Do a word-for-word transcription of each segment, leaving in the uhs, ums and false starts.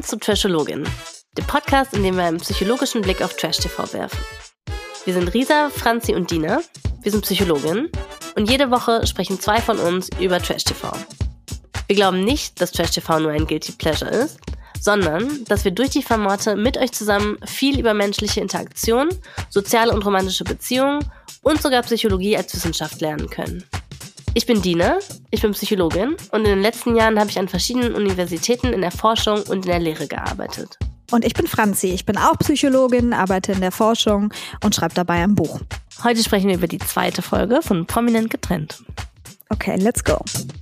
zu Trashologin, dem Podcast, in dem wir einen psychologischen Blick auf Trash-T V werfen. Wir sind Risa, Franzi und Dina, wir sind Psychologinnen und jede Woche sprechen zwei von uns über Trash-T V. Wir glauben nicht, dass Trash-T V nur ein Guilty Pleasure ist, sondern dass wir durch die Formate mit euch zusammen viel über menschliche Interaktion, soziale und romantische Beziehungen und sogar Psychologie als Wissenschaft lernen können. Ich bin Dina, ich bin Psychologin und in den letzten Jahren habe ich an verschiedenen Universitäten in der Forschung und in der Lehre gearbeitet. Und ich bin Franzi, ich bin auch Psychologin, arbeite in der Forschung und schreibe dabei ein Buch. Heute sprechen wir über die zweite Folge von Prominent getrennt. Okay, let's go.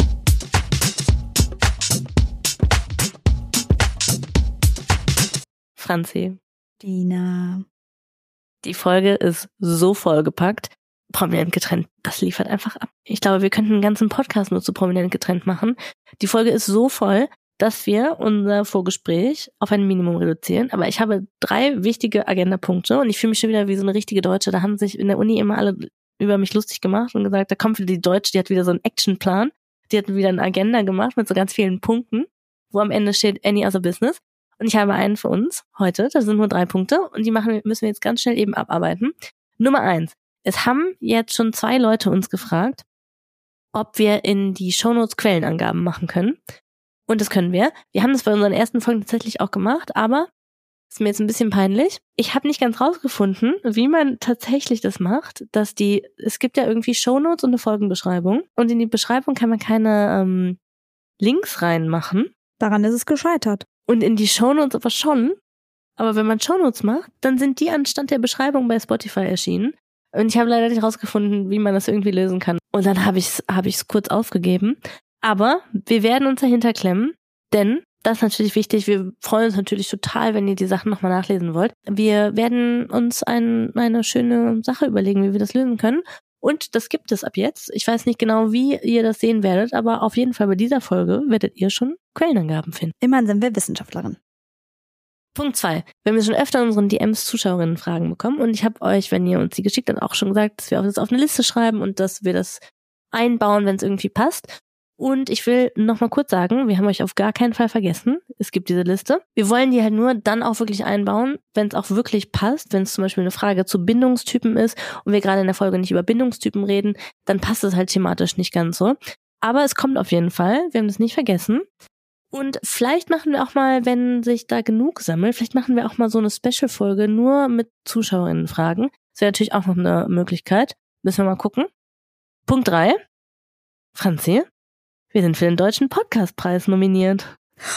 Franzi. Dina. Die Folge ist so vollgepackt. Prominent getrennt, das liefert einfach ab. Ich glaube, wir könnten einen ganzen Podcast nur zu Prominent getrennt machen. Die Folge ist so voll, dass wir unser Vorgespräch auf ein Minimum reduzieren. Aber ich habe drei wichtige Agendapunkte und ich fühle mich schon wieder wie so eine richtige Deutsche. Da haben sich in der Uni immer alle über mich lustig gemacht und gesagt, da kommt wieder die Deutsche, die hat wieder so einen Actionplan. Die hat wieder eine Agenda gemacht mit so ganz vielen Punkten, wo am Ende steht Any Other Business. Und ich habe einen für uns heute, das sind nur drei Punkte und die machen, müssen wir jetzt ganz schnell eben abarbeiten. Nummer eins. Es haben jetzt schon zwei Leute uns gefragt, ob wir in die Shownotes Quellenangaben machen können. Und das können wir. Wir haben das bei unseren ersten Folgen tatsächlich auch gemacht, aber ist mir jetzt ein bisschen peinlich. Ich habe nicht ganz rausgefunden, wie man tatsächlich das macht, dass die, es gibt ja irgendwie Shownotes und eine Folgenbeschreibung und in die Beschreibung kann man keine ähm, Links reinmachen. Daran ist es gescheitert. Und in die Shownotes aber schon. Aber wenn man Shownotes macht, dann sind die anstatt der Beschreibung bei Spotify erschienen. Und ich habe leider nicht rausgefunden, wie man das irgendwie lösen kann. Und dann habe ich es hab ich's kurz aufgegeben. Aber wir werden uns dahinter klemmen, denn das ist natürlich wichtig. Wir freuen uns natürlich total, wenn ihr die Sachen nochmal nachlesen wollt. Wir werden uns ein, eine schöne Sache überlegen, wie wir das lösen können. Und das gibt es ab jetzt. Ich weiß nicht genau, wie ihr das sehen werdet, aber auf jeden Fall bei dieser Folge werdet ihr schon Quellenangaben finden. Immerhin sind wir Wissenschaftlerin. Punkt zwei. Wir haben schon öfter in unseren D Ms Zuschauerinnen-Fragen bekommen und ich habe euch, wenn ihr uns die geschickt habt, auch schon gesagt, dass wir das auf eine Liste schreiben und dass wir das einbauen, wenn es irgendwie passt. Und ich will nochmal kurz sagen, wir haben euch auf gar keinen Fall vergessen. Es gibt diese Liste. Wir wollen die halt nur dann auch wirklich einbauen, wenn es auch wirklich passt. Wenn es zum Beispiel eine Frage zu Bindungstypen ist und wir gerade in der Folge nicht über Bindungstypen reden, dann passt es halt thematisch nicht ganz so. Aber es kommt auf jeden Fall. Wir haben das nicht vergessen. Und vielleicht machen wir auch mal, wenn sich da genug sammelt, vielleicht machen wir auch mal so eine Special-Folge nur mit ZuschauerInnen-Fragen. Das wäre natürlich auch noch eine Möglichkeit. Müssen wir mal gucken. Punkt drei. Franzi, wir sind für den Deutschen Podcastpreis nominiert.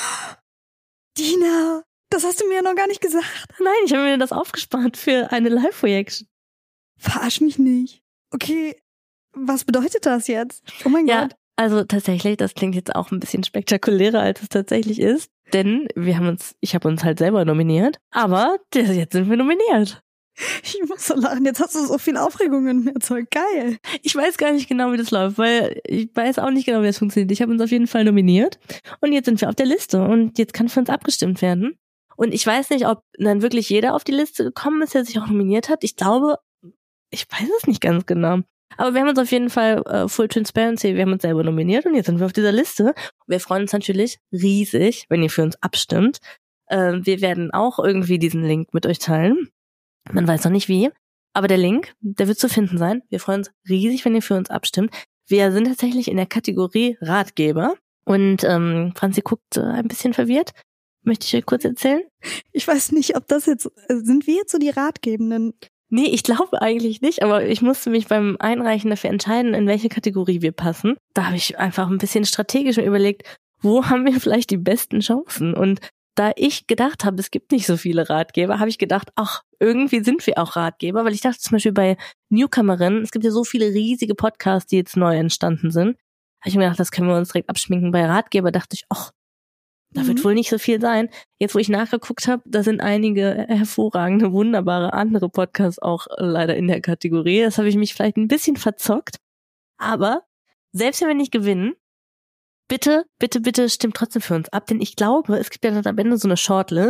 Dina, das hast du mir ja noch gar nicht gesagt. Nein, ich habe mir das aufgespart für eine Live-Reaction. Verarsch mich nicht. Okay, was bedeutet das jetzt? Oh mein ja. Gott. Also tatsächlich, das klingt jetzt auch ein bisschen spektakulärer, als es tatsächlich ist. Denn wir haben uns, ich habe uns halt selber nominiert, aber jetzt sind wir nominiert. Ich muss so lachen, jetzt hast du so viel Aufregung in mir erzeugt. Geil. Ich weiß gar nicht genau, wie das läuft, weil ich weiß auch nicht genau, wie das funktioniert. Ich habe uns auf jeden Fall nominiert und jetzt sind wir auf der Liste und jetzt kann für uns abgestimmt werden. Und ich weiß nicht, ob dann wirklich jeder auf die Liste gekommen ist, der sich auch nominiert hat. Ich glaube, ich weiß es nicht ganz genau. Aber wir haben uns auf jeden Fall uh, Full Transparency, wir haben uns selber nominiert und jetzt sind wir auf dieser Liste. Wir freuen uns natürlich riesig, wenn ihr für uns abstimmt. Uh, wir werden auch irgendwie diesen Link mit euch teilen. Man weiß noch nicht wie, aber der Link, der wird zu finden sein. Wir freuen uns riesig, wenn ihr für uns abstimmt. Wir sind tatsächlich in der Kategorie Ratgeber und ähm, Franzi guckt äh, ein bisschen verwirrt. Möchte ich euch kurz erzählen? Ich weiß nicht, ob das jetzt, sind wir jetzt so die Ratgebenden? Nee, ich glaube eigentlich nicht, aber ich musste mich beim Einreichen dafür entscheiden, in welche Kategorie wir passen. Da habe ich einfach ein bisschen strategisch mir überlegt, wo haben wir vielleicht die besten Chancen? Und da ich gedacht habe, es gibt nicht so viele Ratgeber, habe ich gedacht, ach, irgendwie sind wir auch Ratgeber, weil ich dachte zum Beispiel bei Newcomerinnen, es gibt ja so viele riesige Podcasts, die jetzt neu entstanden sind. Habe ich mir gedacht, das können wir uns direkt abschminken. Bei Ratgeber dachte ich, ach, da mhm. wird wohl nicht so viel sein. Jetzt, wo ich nachgeguckt habe, da sind einige hervorragende, wunderbare andere Podcasts auch leider in der Kategorie. Das habe ich mich vielleicht ein bisschen verzockt. Aber selbst wenn wir nicht gewinnen, bitte, bitte, bitte stimmt trotzdem für uns ab, denn ich glaube, es gibt ja dann am Ende so eine Shortlist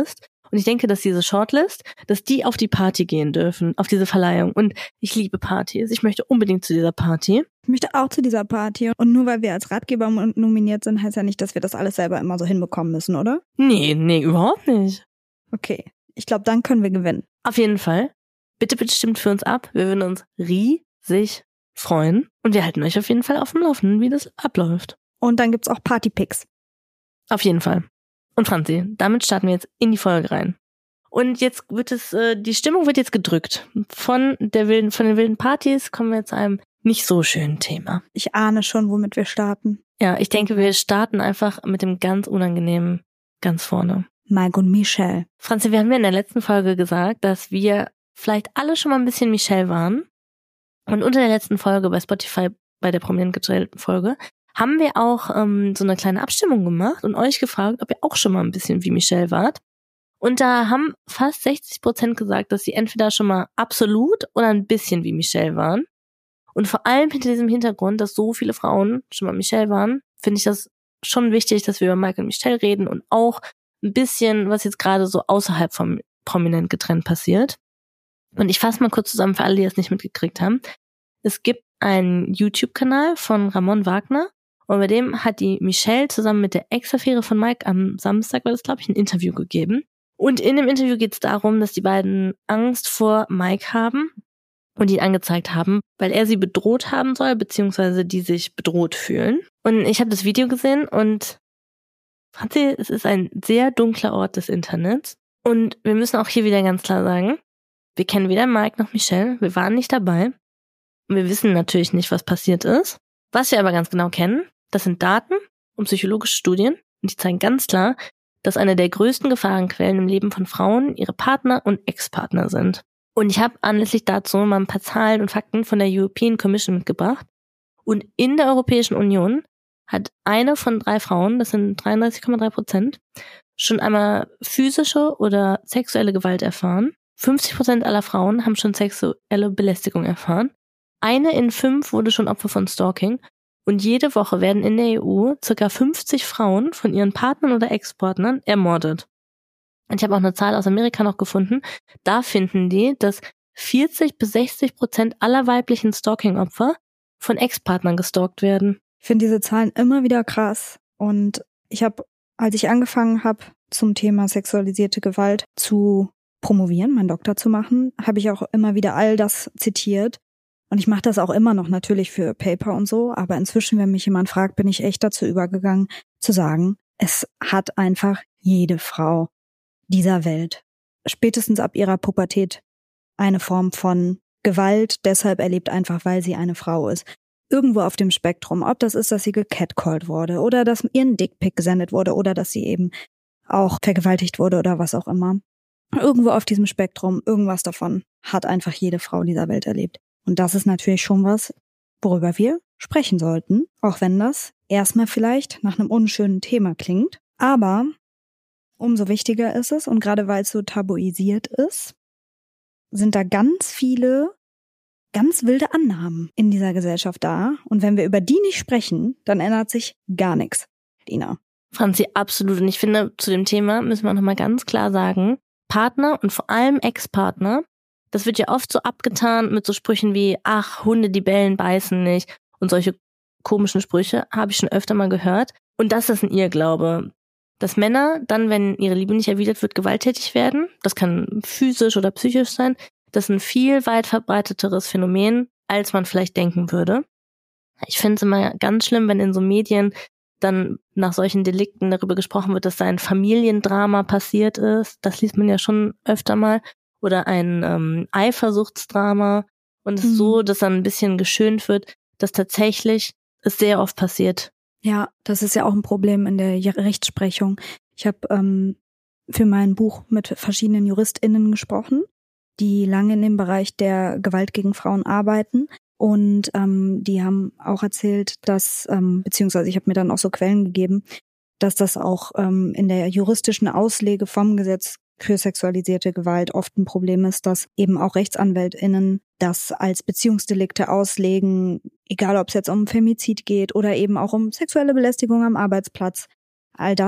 Und ich denke, dass diese Shortlist, dass die auf die Party gehen dürfen, auf diese Verleihung. Und ich liebe Partys. Ich möchte unbedingt zu dieser Party. Ich möchte auch zu dieser Party. Und nur weil wir als Ratgeber nominiert sind, heißt ja nicht, dass wir das alles selber immer so hinbekommen müssen, oder? Nee, nee, überhaupt nicht. Okay, ich glaube, dann können wir gewinnen. Auf jeden Fall. Bitte, bitte stimmt für uns ab. Wir würden uns riesig freuen. Und wir halten euch auf jeden Fall auf dem Laufenden, wie das abläuft. Und dann gibt's auch Partypics. Auf jeden Fall. Und Franzi, damit starten wir jetzt in die Folge rein. Und jetzt wird es, äh, die Stimmung wird jetzt gedrückt. Von der wilden, von den wilden Partys kommen wir zu einem nicht so schönen Thema. Ich ahne schon, womit wir starten. Ja, ich denke, wir starten einfach mit dem ganz Unangenehmen ganz vorne. Mike und Michelle. Franzi, wir haben ja in der letzten Folge gesagt, dass wir vielleicht alle schon mal ein bisschen Michelle waren. Und unter der letzten Folge bei Spotify, bei der prominent getrellten Folge, haben wir auch ähm, so eine kleine Abstimmung gemacht und euch gefragt, ob ihr auch schon mal ein bisschen wie Michelle wart. Und da haben fast sechzig Prozent gesagt, dass sie entweder schon mal absolut oder ein bisschen wie Michelle waren. Und vor allem hinter diesem Hintergrund, dass so viele Frauen schon mal Michelle waren, finde ich das schon wichtig, dass wir über Mike und Michelle reden und auch ein bisschen, was jetzt gerade so außerhalb vom prominent getrennt passiert. Und ich fasse mal kurz zusammen für alle, die das nicht mitgekriegt haben. Es gibt einen YouTube-Kanal von Ramon Wagner und bei dem hat die Michelle zusammen mit der Ex-Affäre von Mike am Samstag, war das glaube ich, ein Interview gegeben. Und in dem Interview geht es darum, dass die beiden Angst vor Mike haben und ihn angezeigt haben, weil er sie bedroht haben soll, beziehungsweise die sich bedroht fühlen. Und ich habe das Video gesehen und Franzi, es ist ein sehr dunkler Ort des Internets. Und wir müssen auch hier wieder ganz klar sagen, wir kennen weder Mike noch Michelle, wir waren nicht dabei. Und wir wissen natürlich nicht, was passiert ist. Was wir aber ganz genau kennen, das sind Daten und psychologische Studien. Und die zeigen ganz klar, dass eine der größten Gefahrenquellen im Leben von Frauen ihre Partner und Ex-Partner sind. Und ich habe anlässlich dazu mal ein paar Zahlen und Fakten von der European Commission mitgebracht. Und in der Europäischen Union hat eine von drei Frauen, das sind dreiunddreißig Komma drei Prozent, schon einmal physische oder sexuelle Gewalt erfahren. fünfzig Prozent aller Frauen haben schon sexuelle Belästigung erfahren. Eine in fünf wurde schon Opfer von Stalking. Und jede Woche werden in der E U circa fünfzig Frauen von ihren Partnern oder Ex-Partnern ermordet. Und ich habe auch eine Zahl aus Amerika noch gefunden. Da finden die, dass vierzig bis sechzig Prozent aller weiblichen Stalking-Opfer von Ex-Partnern gestalkt werden. Ich finde diese Zahlen immer wieder krass. Und ich habe, als ich angefangen habe, zum Thema sexualisierte Gewalt zu promovieren, meinen Doktor zu machen, habe ich auch immer wieder all das zitiert. Und ich mache das auch immer noch natürlich für Paper und so, aber inzwischen, wenn mich jemand fragt, bin ich echt dazu übergegangen, zu sagen, es hat einfach jede Frau dieser Welt, spätestens ab ihrer Pubertät, eine Form von Gewalt, deshalb erlebt einfach, weil sie eine Frau ist. Irgendwo auf dem Spektrum, ob das ist, dass sie gecatcalled wurde oder dass ihr ein Dickpic gesendet wurde oder dass sie eben auch vergewaltigt wurde oder was auch immer. Irgendwo auf diesem Spektrum, irgendwas davon hat einfach jede Frau dieser Welt erlebt. Und das ist natürlich schon was, worüber wir sprechen sollten, auch wenn das erstmal vielleicht nach einem unschönen Thema klingt. Aber umso wichtiger ist es, und gerade weil es so tabuisiert ist, sind da ganz viele, ganz wilde Annahmen in dieser Gesellschaft da. Und wenn wir über die nicht sprechen, dann ändert sich gar nichts, Lina. Franzi, absolut. Und ich finde, zu dem Thema müssen wir auch nochmal ganz klar sagen, Partner und vor allem Ex-Partner, das wird ja oft so abgetan mit so Sprüchen wie, ach, Hunde, die bellen, beißen nicht. Und solche komischen Sprüche habe ich schon öfter mal gehört. Und das ist ein Irrglaube. Dass Männer dann, wenn ihre Liebe nicht erwidert wird, gewalttätig werden. Das kann physisch oder psychisch sein. Das ist ein viel weit verbreiteteres Phänomen, als man vielleicht denken würde. Ich finde es immer ganz schlimm, wenn in so Medien dann nach solchen Delikten darüber gesprochen wird, dass da ein Familiendrama passiert ist. Das liest man ja schon öfter mal. Oder ein ähm, Eifersuchtsdrama. Und es ist mhm. so, dass dann ein bisschen geschönt wird, dass tatsächlich es sehr oft passiert. Ja, das ist ja auch ein Problem in der Rechtsprechung. Ich habe ähm, für mein Buch mit verschiedenen JuristInnen gesprochen, die lange in dem Bereich der Gewalt gegen Frauen arbeiten. Und ähm, die haben auch erzählt, dass, ähm, beziehungsweise ich habe mir dann auch so Quellen gegeben, dass das auch ähm, in der juristischen Auslege vom Gesetz für sexualisierte Gewalt oft ein Problem ist, dass eben auch RechtsanwältInnen das als Beziehungsdelikte auslegen, egal ob es jetzt um Femizid geht oder eben auch um sexuelle Belästigung am Arbeitsplatz. All das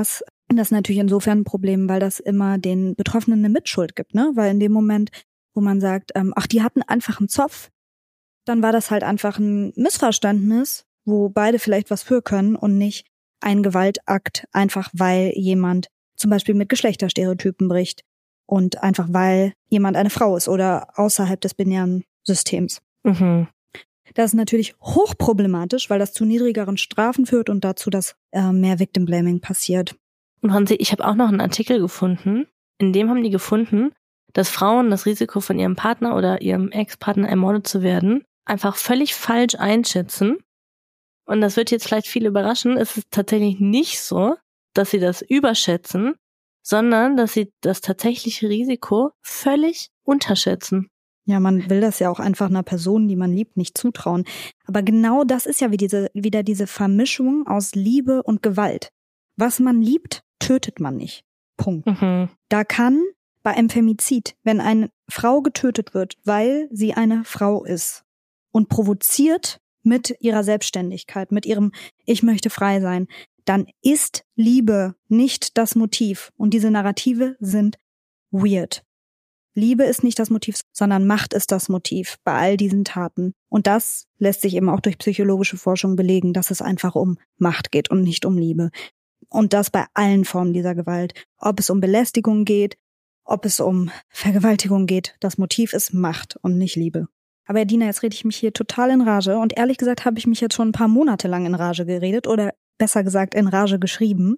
Und das ist natürlich insofern ein Problem, weil das immer den Betroffenen eine Mitschuld gibt, ne? Weil in dem Moment, wo man sagt, ähm, ach, die hatten einfach einen Zopf, dann war das halt einfach ein Missverständnis, wo beide vielleicht was für können und nicht ein Gewaltakt, einfach weil jemand zum Beispiel mit Geschlechterstereotypen bricht und einfach weil jemand eine Frau ist oder außerhalb des binären Systems. Mhm. Das ist natürlich hochproblematisch, weil das zu niedrigeren Strafen führt und dazu, dass äh, mehr Victim Blaming passiert. Und Hansi, ich habe auch noch einen Artikel gefunden, in dem haben die gefunden, dass Frauen das Risiko von ihrem Partner oder ihrem Ex-Partner ermordet zu werden, einfach völlig falsch einschätzen. Und das wird jetzt vielleicht viele überraschen, es ist tatsächlich nicht so, dass sie das überschätzen, sondern dass sie das tatsächliche Risiko völlig unterschätzen. Ja, man will das ja auch einfach einer Person, die man liebt, nicht zutrauen. Aber genau das ist ja wie diese, wieder diese Vermischung aus Liebe und Gewalt. Was man liebt, tötet man nicht. Punkt. Mhm. Da kann bei einem Femizid, wenn eine Frau getötet wird, weil sie eine Frau ist und provoziert mit ihrer Selbstständigkeit, mit ihrem Ich möchte frei sein, dann ist Liebe nicht das Motiv. Und diese Narrative sind weird. Liebe ist nicht das Motiv, sondern Macht ist das Motiv bei all diesen Taten. Und das lässt sich eben auch durch psychologische Forschung belegen, dass es einfach um Macht geht und nicht um Liebe. Und das bei allen Formen dieser Gewalt. Ob es um Belästigung geht, ob es um Vergewaltigung geht, das Motiv ist Macht und nicht Liebe. Aber Dina, jetzt rede ich mich hier total in Rage. Und ehrlich gesagt habe ich mich jetzt schon ein paar Monate lang in Rage geredet oder besser gesagt in Rage geschrieben.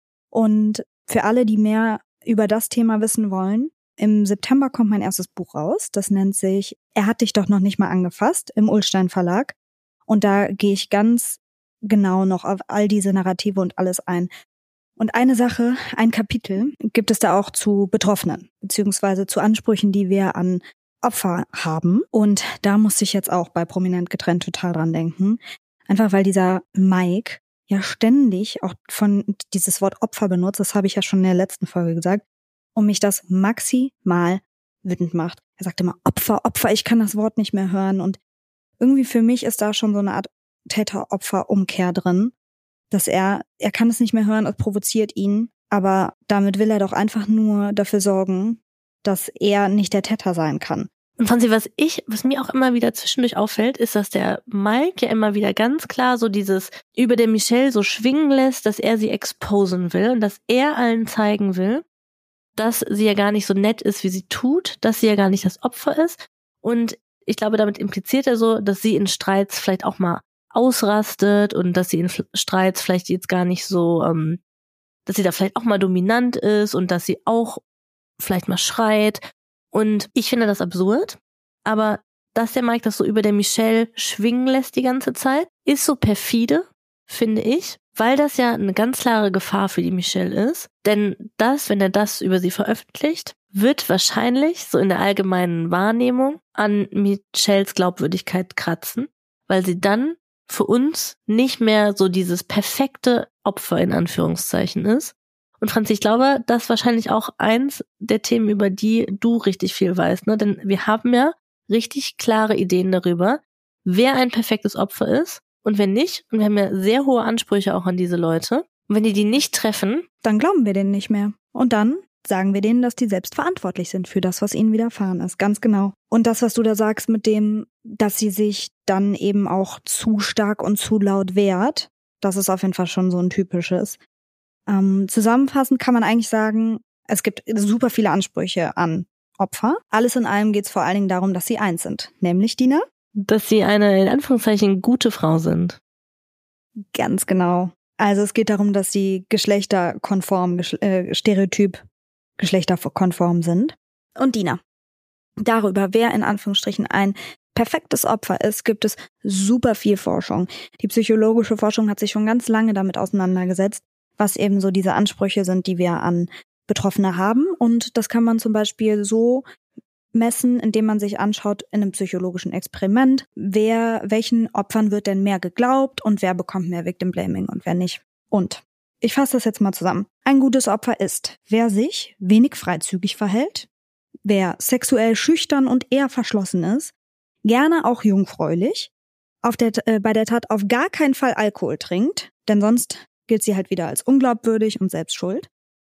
Und für alle, die mehr über das Thema wissen wollen, im September kommt mein erstes Buch raus. Das nennt sich Er hat dich doch noch nicht mal angefasst im Ullstein Verlag. Und da gehe ich ganz genau noch auf all diese Narrative und alles ein. Und eine Sache, ein Kapitel gibt es da auch zu Betroffenen, beziehungsweise zu Ansprüchen, die wir an Opfer haben. Und da musste ich jetzt auch bei Prominent getrennt total dran denken. Einfach weil dieser Mike ja ständig auch von dieses Wort Opfer benutzt. Das habe ich ja schon in der letzten Folge gesagt. Und mich das maximal wütend macht. Er sagt immer Opfer, Opfer, ich kann das Wort nicht mehr hören. Und irgendwie für mich ist da schon so eine Art Täter-Opfer-Umkehr drin, dass er, er kann es nicht mehr hören, es provoziert ihn, aber damit will er doch einfach nur dafür sorgen, dass er nicht der Täter sein kann. Und Franzi, was ich, was mir auch immer wieder zwischendurch auffällt, ist, dass der Mike ja immer wieder ganz klar so dieses über der Michelle so schwingen lässt, dass er sie exposen will und dass er allen zeigen will, dass sie ja gar nicht so nett ist, wie sie tut, dass sie ja gar nicht das Opfer ist. Und ich glaube, damit impliziert er so, dass sie in Streits vielleicht auch mal ausrastet und dass sie in Streits vielleicht jetzt gar nicht so, ähm, dass sie da vielleicht auch mal dominant ist und dass sie auch vielleicht mal schreit. Und ich finde das absurd, aber dass der Mike das so über der Michelle schwingen lässt die ganze Zeit, ist so perfide, finde ich, weil das ja eine ganz klare Gefahr für die Michelle ist. Denn das, wenn er das über sie veröffentlicht, wird wahrscheinlich so in der allgemeinen Wahrnehmung an Michelles Glaubwürdigkeit kratzen, weil sie dann für uns nicht mehr so dieses perfekte Opfer in Anführungszeichen ist. Und Franzi, ich glaube, das ist wahrscheinlich auch eins der Themen, über die du richtig viel weißt, ne? Denn wir haben ja richtig klare Ideen darüber, wer ein perfektes Opfer ist und wer nicht. Und wir haben ja sehr hohe Ansprüche auch an diese Leute. Und wenn die die nicht treffen, dann glauben wir denen nicht mehr. Und dann sagen wir denen, dass die selbst verantwortlich sind für das, was ihnen widerfahren ist. Ganz genau. Und das, was du da sagst mit dem, dass sie sich dann eben auch zu stark und zu laut wehrt, das ist auf jeden Fall schon so ein typisches. Ähm, zusammenfassend kann man eigentlich sagen, es gibt super viele Ansprüche an Opfer. Alles in allem geht es vor allen Dingen darum, dass sie eins sind. Nämlich, Dina? Dass sie eine, in Anführungszeichen, gute Frau sind. Ganz genau. Also es geht darum, dass sie geschlechterkonform, äh, stereotyp geschlechterkonform sind. Und Dina, darüber, wer in Anführungsstrichen ein perfektes Opfer ist, gibt es super viel Forschung. Die psychologische Forschung hat sich schon ganz lange damit auseinandergesetzt, was eben so diese Ansprüche sind, die wir an Betroffene haben. Und das kann man zum Beispiel so messen, indem man sich anschaut in einem psychologischen Experiment, wer, welchen Opfern wird denn mehr geglaubt und wer bekommt mehr Victim Blaming und wer nicht. Und ich fasse das jetzt mal zusammen. Ein gutes Opfer ist, wer sich wenig freizügig verhält, wer sexuell schüchtern und eher verschlossen ist, gerne auch jungfräulich, auf der, äh, bei der Tat auf gar keinen Fall Alkohol trinkt, denn sonst gilt sie halt wieder als unglaubwürdig und selbst schuld.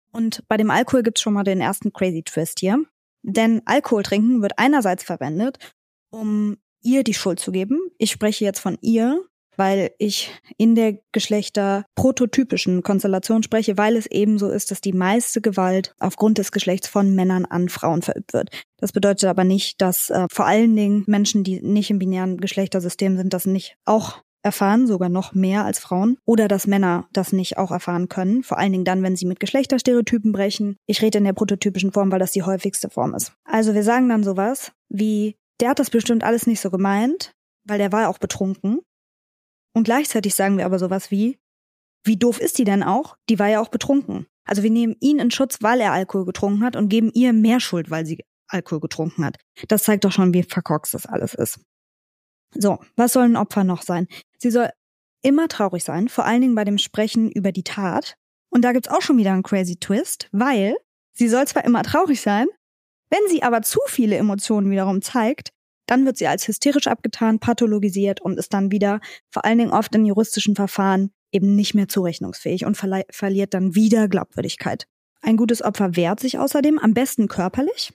Und bei dem Alkohol gibt's schon mal den ersten crazy Twist hier. Denn Alkohol trinken wird einerseits verwendet, um ihr die Schuld zu geben. Ich spreche jetzt von ihr, weil ich in der geschlechterprototypischen Konstellation spreche, weil es eben so ist, dass die meiste Gewalt aufgrund des Geschlechts von Männern an Frauen verübt wird. Das bedeutet aber nicht, dass äh, vor allen Dingen Menschen, die nicht im binären Geschlechtersystem sind, das nicht auch erfahren, sogar noch mehr als Frauen, oder dass Männer das nicht auch erfahren können, vor allen Dingen dann, wenn sie mit Geschlechterstereotypen brechen. Ich rede in der prototypischen Form, weil das die häufigste Form ist. Also wir sagen dann sowas wie, der hat das bestimmt alles nicht so gemeint, weil der war auch betrunken. Und gleichzeitig sagen wir aber sowas wie, wie doof ist die denn auch? Die war ja auch betrunken. Also wir nehmen ihn in Schutz, weil er Alkohol getrunken hat und geben ihr mehr Schuld, weil sie Alkohol getrunken hat. Das zeigt doch schon, wie verkorkst das alles ist. So, was soll ein Opfer noch sein? Sie soll immer traurig sein, vor allen Dingen bei dem Sprechen über die Tat. Und da gibt's auch schon wieder einen crazy Twist, weil sie soll zwar immer traurig sein, wenn sie aber zu viele Emotionen wiederum zeigt, dann wird sie als hysterisch abgetan, pathologisiert und ist dann wieder, vor allen Dingen oft in juristischen Verfahren, eben nicht mehr zurechnungsfähig und verli- verliert dann wieder Glaubwürdigkeit. Ein gutes Opfer wehrt sich außerdem, am besten körperlich.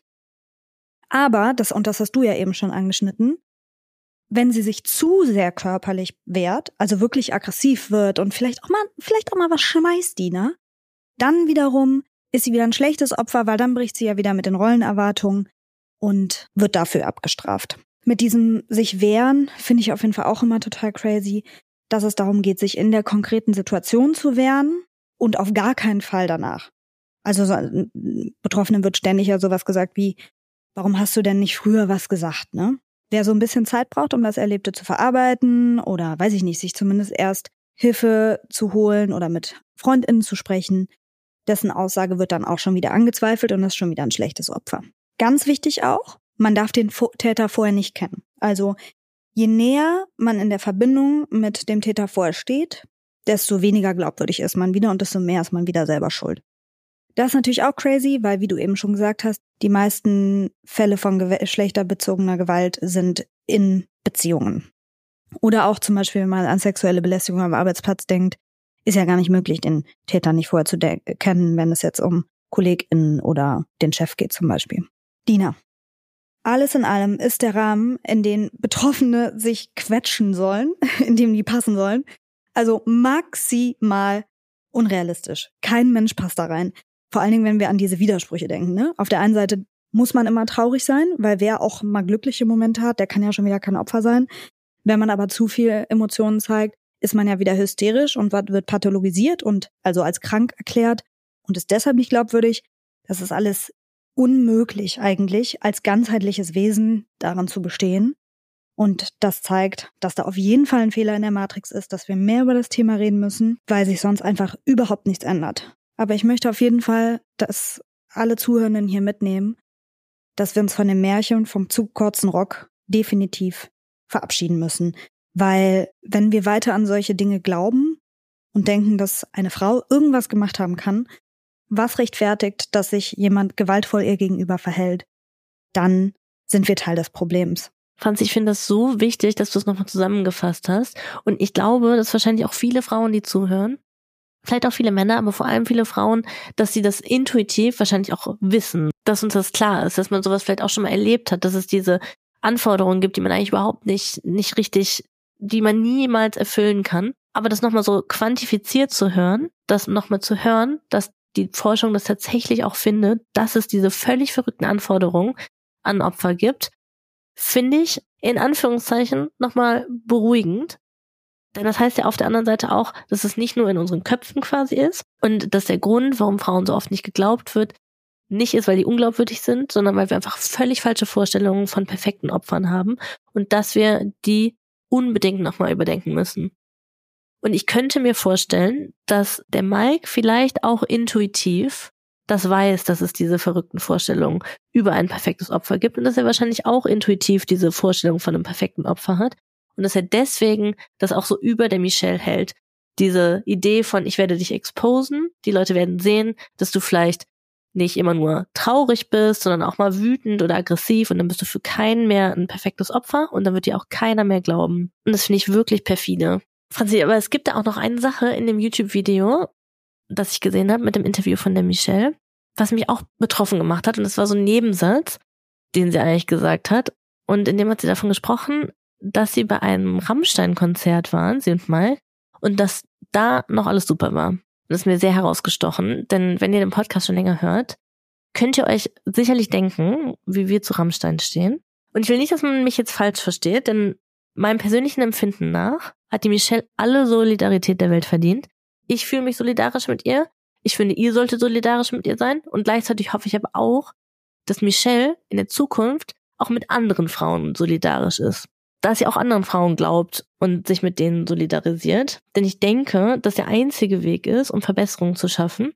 Aber, das, und das hast du ja eben schon angeschnitten, wenn sie sich zu sehr körperlich wehrt, also wirklich aggressiv wird und vielleicht auch mal, vielleicht auch mal was schmeißt, die, ne? Dann wiederum ist sie wieder ein schlechtes Opfer, weil dann bricht sie ja wieder mit den Rollenerwartungen und wird dafür abgestraft. Mit diesem sich wehren finde ich auf jeden Fall auch immer total crazy, dass es darum geht, sich in der konkreten Situation zu wehren und auf gar keinen Fall danach. Also so, Betroffenen wird ständig ja sowas gesagt wie, warum hast du denn nicht früher was gesagt, ne? Wer so ein bisschen Zeit braucht, um das Erlebte zu verarbeiten oder, weiß ich nicht, sich zumindest erst Hilfe zu holen oder mit FreundInnen zu sprechen, dessen Aussage wird dann auch schon wieder angezweifelt und das ist schon wieder ein schlechtes Opfer. Ganz wichtig auch, man darf den Täter vorher nicht kennen. Also je näher man in der Verbindung mit dem Täter vorher steht, desto weniger glaubwürdig ist man wieder und desto mehr ist man wieder selber schuld. Das ist natürlich auch crazy, weil, wie du eben schon gesagt hast, die meisten Fälle von geschlechterbezogener Gewalt sind in Beziehungen. Oder auch zum Beispiel, wenn man an sexuelle Belästigung am Arbeitsplatz denkt, ist ja gar nicht möglich, den Täter nicht vorher zu de- kennen, wenn es jetzt um KollegInnen oder den Chef geht zum Beispiel. Dina, alles in allem ist der Rahmen, in den Betroffene sich quetschen sollen, in dem die passen sollen, also maximal unrealistisch. Kein Mensch passt da rein. Vor allen Dingen, wenn wir an diese Widersprüche denken, ne? Auf der einen Seite muss man immer traurig sein, weil wer auch mal glückliche Momente hat, der kann ja schon wieder kein Opfer sein. Wenn man aber zu viel Emotionen zeigt, ist man ja wieder hysterisch und wird pathologisiert und also als krank erklärt und ist deshalb nicht glaubwürdig. Das ist alles unmöglich eigentlich, als ganzheitliches Wesen daran zu bestehen. Und das zeigt, dass da auf jeden Fall ein Fehler in der Matrix ist, dass wir mehr über das Thema reden müssen, weil sich sonst einfach überhaupt nichts ändert. Aber ich möchte auf jeden Fall, dass alle Zuhörenden hier mitnehmen, dass wir uns von dem Märchen vom zu kurzen Rock definitiv verabschieden müssen. Weil wenn wir weiter an solche Dinge glauben und denken, dass eine Frau irgendwas gemacht haben kann, was rechtfertigt, dass sich jemand gewaltvoll ihr gegenüber verhält, dann sind wir Teil des Problems. Franz, ich finde das so wichtig, dass du es nochmal zusammengefasst hast. Und ich glaube, dass wahrscheinlich auch viele Frauen, die zuhören, vielleicht auch viele Männer, aber vor allem viele Frauen, dass sie das intuitiv wahrscheinlich auch wissen, dass uns das klar ist, dass man sowas vielleicht auch schon mal erlebt hat, dass es diese Anforderungen gibt, die man eigentlich überhaupt nicht nicht richtig, die man niemals erfüllen kann. Aber das nochmal so quantifiziert zu hören, das nochmal zu hören, dass die Forschung das tatsächlich auch findet, dass es diese völlig verrückten Anforderungen an Opfer gibt, finde ich in Anführungszeichen nochmal beruhigend. Denn das heißt ja auf der anderen Seite auch, dass es nicht nur in unseren Köpfen quasi ist und dass der Grund, warum Frauen so oft nicht geglaubt wird, nicht ist, weil die unglaubwürdig sind, sondern weil wir einfach völlig falsche Vorstellungen von perfekten Opfern haben und dass wir die unbedingt nochmal überdenken müssen. Und ich könnte mir vorstellen, dass der Mike vielleicht auch intuitiv das weiß, dass es diese verrückten Vorstellungen über ein perfektes Opfer gibt und dass er wahrscheinlich auch intuitiv diese Vorstellung von einem perfekten Opfer hat. Und dass er deswegen das auch so über der Michelle hält. Diese Idee von, ich werde dich exposen, die Leute werden sehen, dass du vielleicht nicht immer nur traurig bist, sondern auch mal wütend oder aggressiv und dann bist du für keinen mehr ein perfektes Opfer und dann wird dir auch keiner mehr glauben. Und das finde ich wirklich perfide. Franzi, aber es gibt da auch noch eine Sache in dem YouTube-Video, das ich gesehen habe mit dem Interview von der Michelle, was mich auch betroffen gemacht hat. Und das war so ein Nebensatz, den sie eigentlich gesagt hat. Und in dem hat sie davon gesprochen, dass sie bei einem Rammstein-Konzert waren, sie und Mike, und dass da noch alles super war. Und das ist mir sehr herausgestochen, denn wenn ihr den Podcast schon länger hört, könnt ihr euch sicherlich denken, wie wir zu Rammstein stehen. Und ich will nicht, dass man mich jetzt falsch versteht, denn meinem persönlichen Empfinden nach hat die Michelle alle Solidarität der Welt verdient. Ich fühle mich solidarisch mit ihr. Ich finde, ihr solltet solidarisch mit ihr sein. Und gleichzeitig hoffe ich aber auch, dass Michelle in der Zukunft auch mit anderen Frauen solidarisch ist. Dass sie auch anderen Frauen glaubt und sich mit denen solidarisiert. Denn ich denke, dass der einzige Weg ist, um Verbesserungen zu schaffen,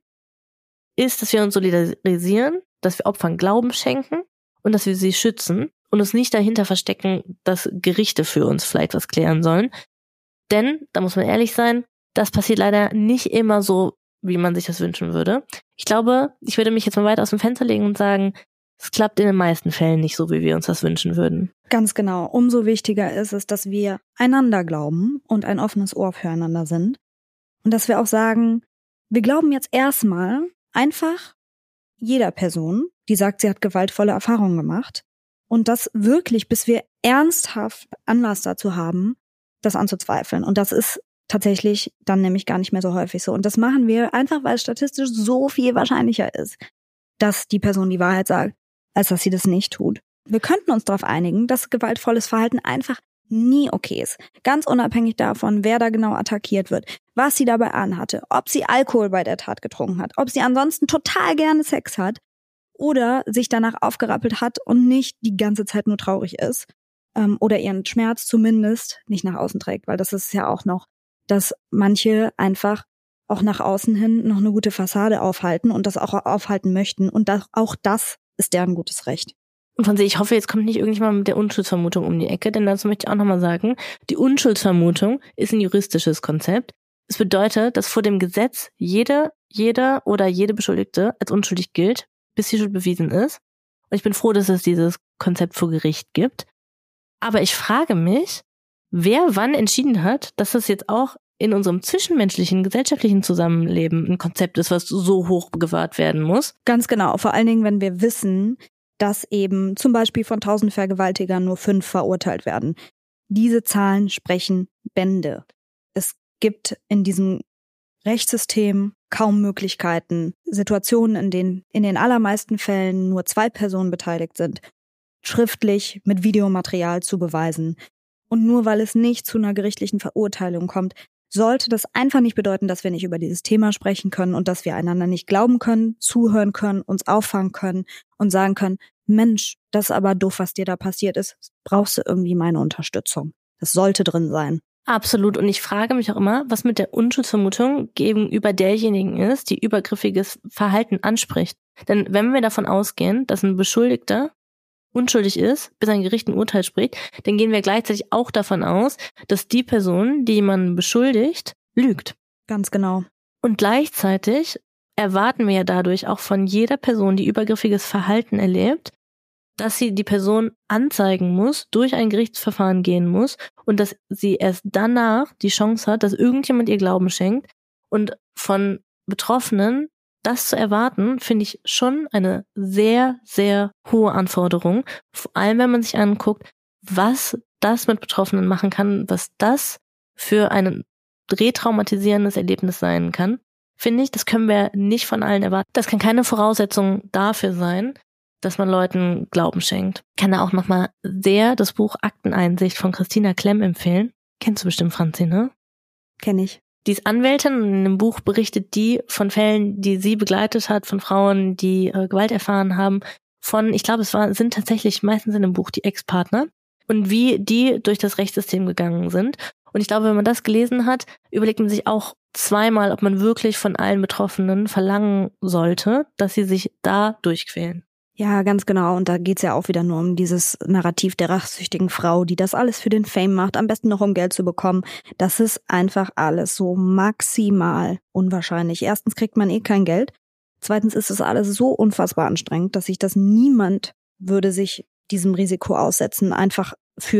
ist, dass wir uns solidarisieren, dass wir Opfern Glauben schenken und dass wir sie schützen und uns nicht dahinter verstecken, dass Gerichte für uns vielleicht was klären sollen. Denn, da muss man ehrlich sein, das passiert leider nicht immer so, wie man sich das wünschen würde. Ich glaube, ich würde mich jetzt mal weit aus dem Fenster legen und sagen, es klappt in den meisten Fällen nicht so, wie wir uns das wünschen würden. Ganz genau. Umso wichtiger ist es, dass wir einander glauben und ein offenes Ohr füreinander sind. Und dass wir auch sagen, wir glauben jetzt erstmal einfach jeder Person, die sagt, sie hat gewaltvolle Erfahrungen gemacht. Und das wirklich, bis wir ernsthaft Anlass dazu haben, das anzuzweifeln. Und das ist tatsächlich dann nämlich gar nicht mehr so häufig so. Und das machen wir einfach, weil es statistisch so viel wahrscheinlicher ist, dass die Person die Wahrheit sagt, als dass sie das nicht tut. Wir könnten uns darauf einigen, dass gewaltvolles Verhalten einfach nie okay ist. Ganz unabhängig davon, wer da genau attackiert wird, was sie dabei anhatte, ob sie Alkohol bei der Tat getrunken hat, ob sie ansonsten total gerne Sex hat oder sich danach aufgerappelt hat und nicht die ganze Zeit nur traurig ist ähm, oder ihren Schmerz zumindest nicht nach außen trägt, weil das ist ja auch noch, dass manche einfach auch nach außen hin noch eine gute Fassade aufhalten und das auch aufhalten möchten und das, auch das ist deren gutes Recht. Und von sich, ich hoffe, jetzt kommt nicht irgendjemand mit der Unschuldsvermutung um die Ecke, denn dazu möchte ich auch nochmal sagen, die Unschuldsvermutung ist ein juristisches Konzept. Es bedeutet, dass vor dem Gesetz jeder, jeder oder jede Beschuldigte als unschuldig gilt, bis die Schuld bewiesen ist. Und ich bin froh, dass es dieses Konzept vor Gericht gibt. Aber ich frage mich, wer wann entschieden hat, dass das jetzt auch in unserem zwischenmenschlichen, gesellschaftlichen Zusammenleben ein Konzept ist, was so hoch gewahrt werden muss. Ganz genau, vor allen Dingen, wenn wir wissen, dass eben zum Beispiel von tausend Vergewaltigern nur fünf verurteilt werden. Diese Zahlen sprechen Bände. Es gibt in diesem Rechtssystem kaum Möglichkeiten, Situationen, in denen in den allermeisten Fällen nur zwei Personen beteiligt sind, schriftlich mit Videomaterial zu beweisen. Und nur weil es nicht zu einer gerichtlichen Verurteilung kommt, sollte das einfach nicht bedeuten, dass wir nicht über dieses Thema sprechen können und dass wir einander nicht glauben können, zuhören können, uns auffangen können und sagen können, Mensch, das ist aber doof, was dir da passiert ist. Brauchst du irgendwie meine Unterstützung? Das sollte drin sein. Absolut. Und ich frage mich auch immer, was mit der Unschuldsvermutung gegenüber derjenigen ist, die übergriffiges Verhalten anspricht. Denn wenn wir davon ausgehen, dass ein Beschuldigter unschuldig ist, bis ein Gericht ein Urteil spricht, dann gehen wir gleichzeitig auch davon aus, dass die Person, die jemanden beschuldigt, lügt. Ganz genau. Und gleichzeitig erwarten wir ja dadurch auch von jeder Person, die übergriffiges Verhalten erlebt, dass sie die Person anzeigen muss, durch ein Gerichtsverfahren gehen muss und dass sie erst danach die Chance hat, dass irgendjemand ihr Glauben schenkt. Und von Betroffenen das zu erwarten, finde ich schon eine sehr, sehr hohe Anforderung. Vor allem, wenn man sich anguckt, was das mit Betroffenen machen kann, was das für ein retraumatisierendes Erlebnis sein kann, finde ich, das können wir nicht von allen erwarten. Das kann keine Voraussetzung dafür sein, dass man Leuten Glauben schenkt. Ich kann da auch nochmal sehr das Buch Akteneinsicht von Christina Klemm empfehlen. Kennst du bestimmt, Franzi, ne? Kenn ich. Die ist Anwältin und in dem Buch berichtet die von Fällen, die sie begleitet hat, von Frauen, die äh, Gewalt erfahren haben, von, ich glaube, es war, sind tatsächlich meistens in dem Buch die Ex-Partner und wie die durch das Rechtssystem gegangen sind. Und ich glaube, wenn man das gelesen hat, überlegt man sich auch zweimal, ob man wirklich von allen Betroffenen verlangen sollte, dass sie sich da durchquälen. Ja, ganz genau. Und da geht's ja auch wieder nur um dieses Narrativ der rachsüchtigen Frau, die das alles für den Fame macht, am besten noch um Geld zu bekommen. Das ist einfach alles so maximal unwahrscheinlich. Erstens kriegt man eh kein Geld. Zweitens ist es alles so unfassbar anstrengend, dass sich das niemand würde sich diesem Risiko aussetzen, einfach für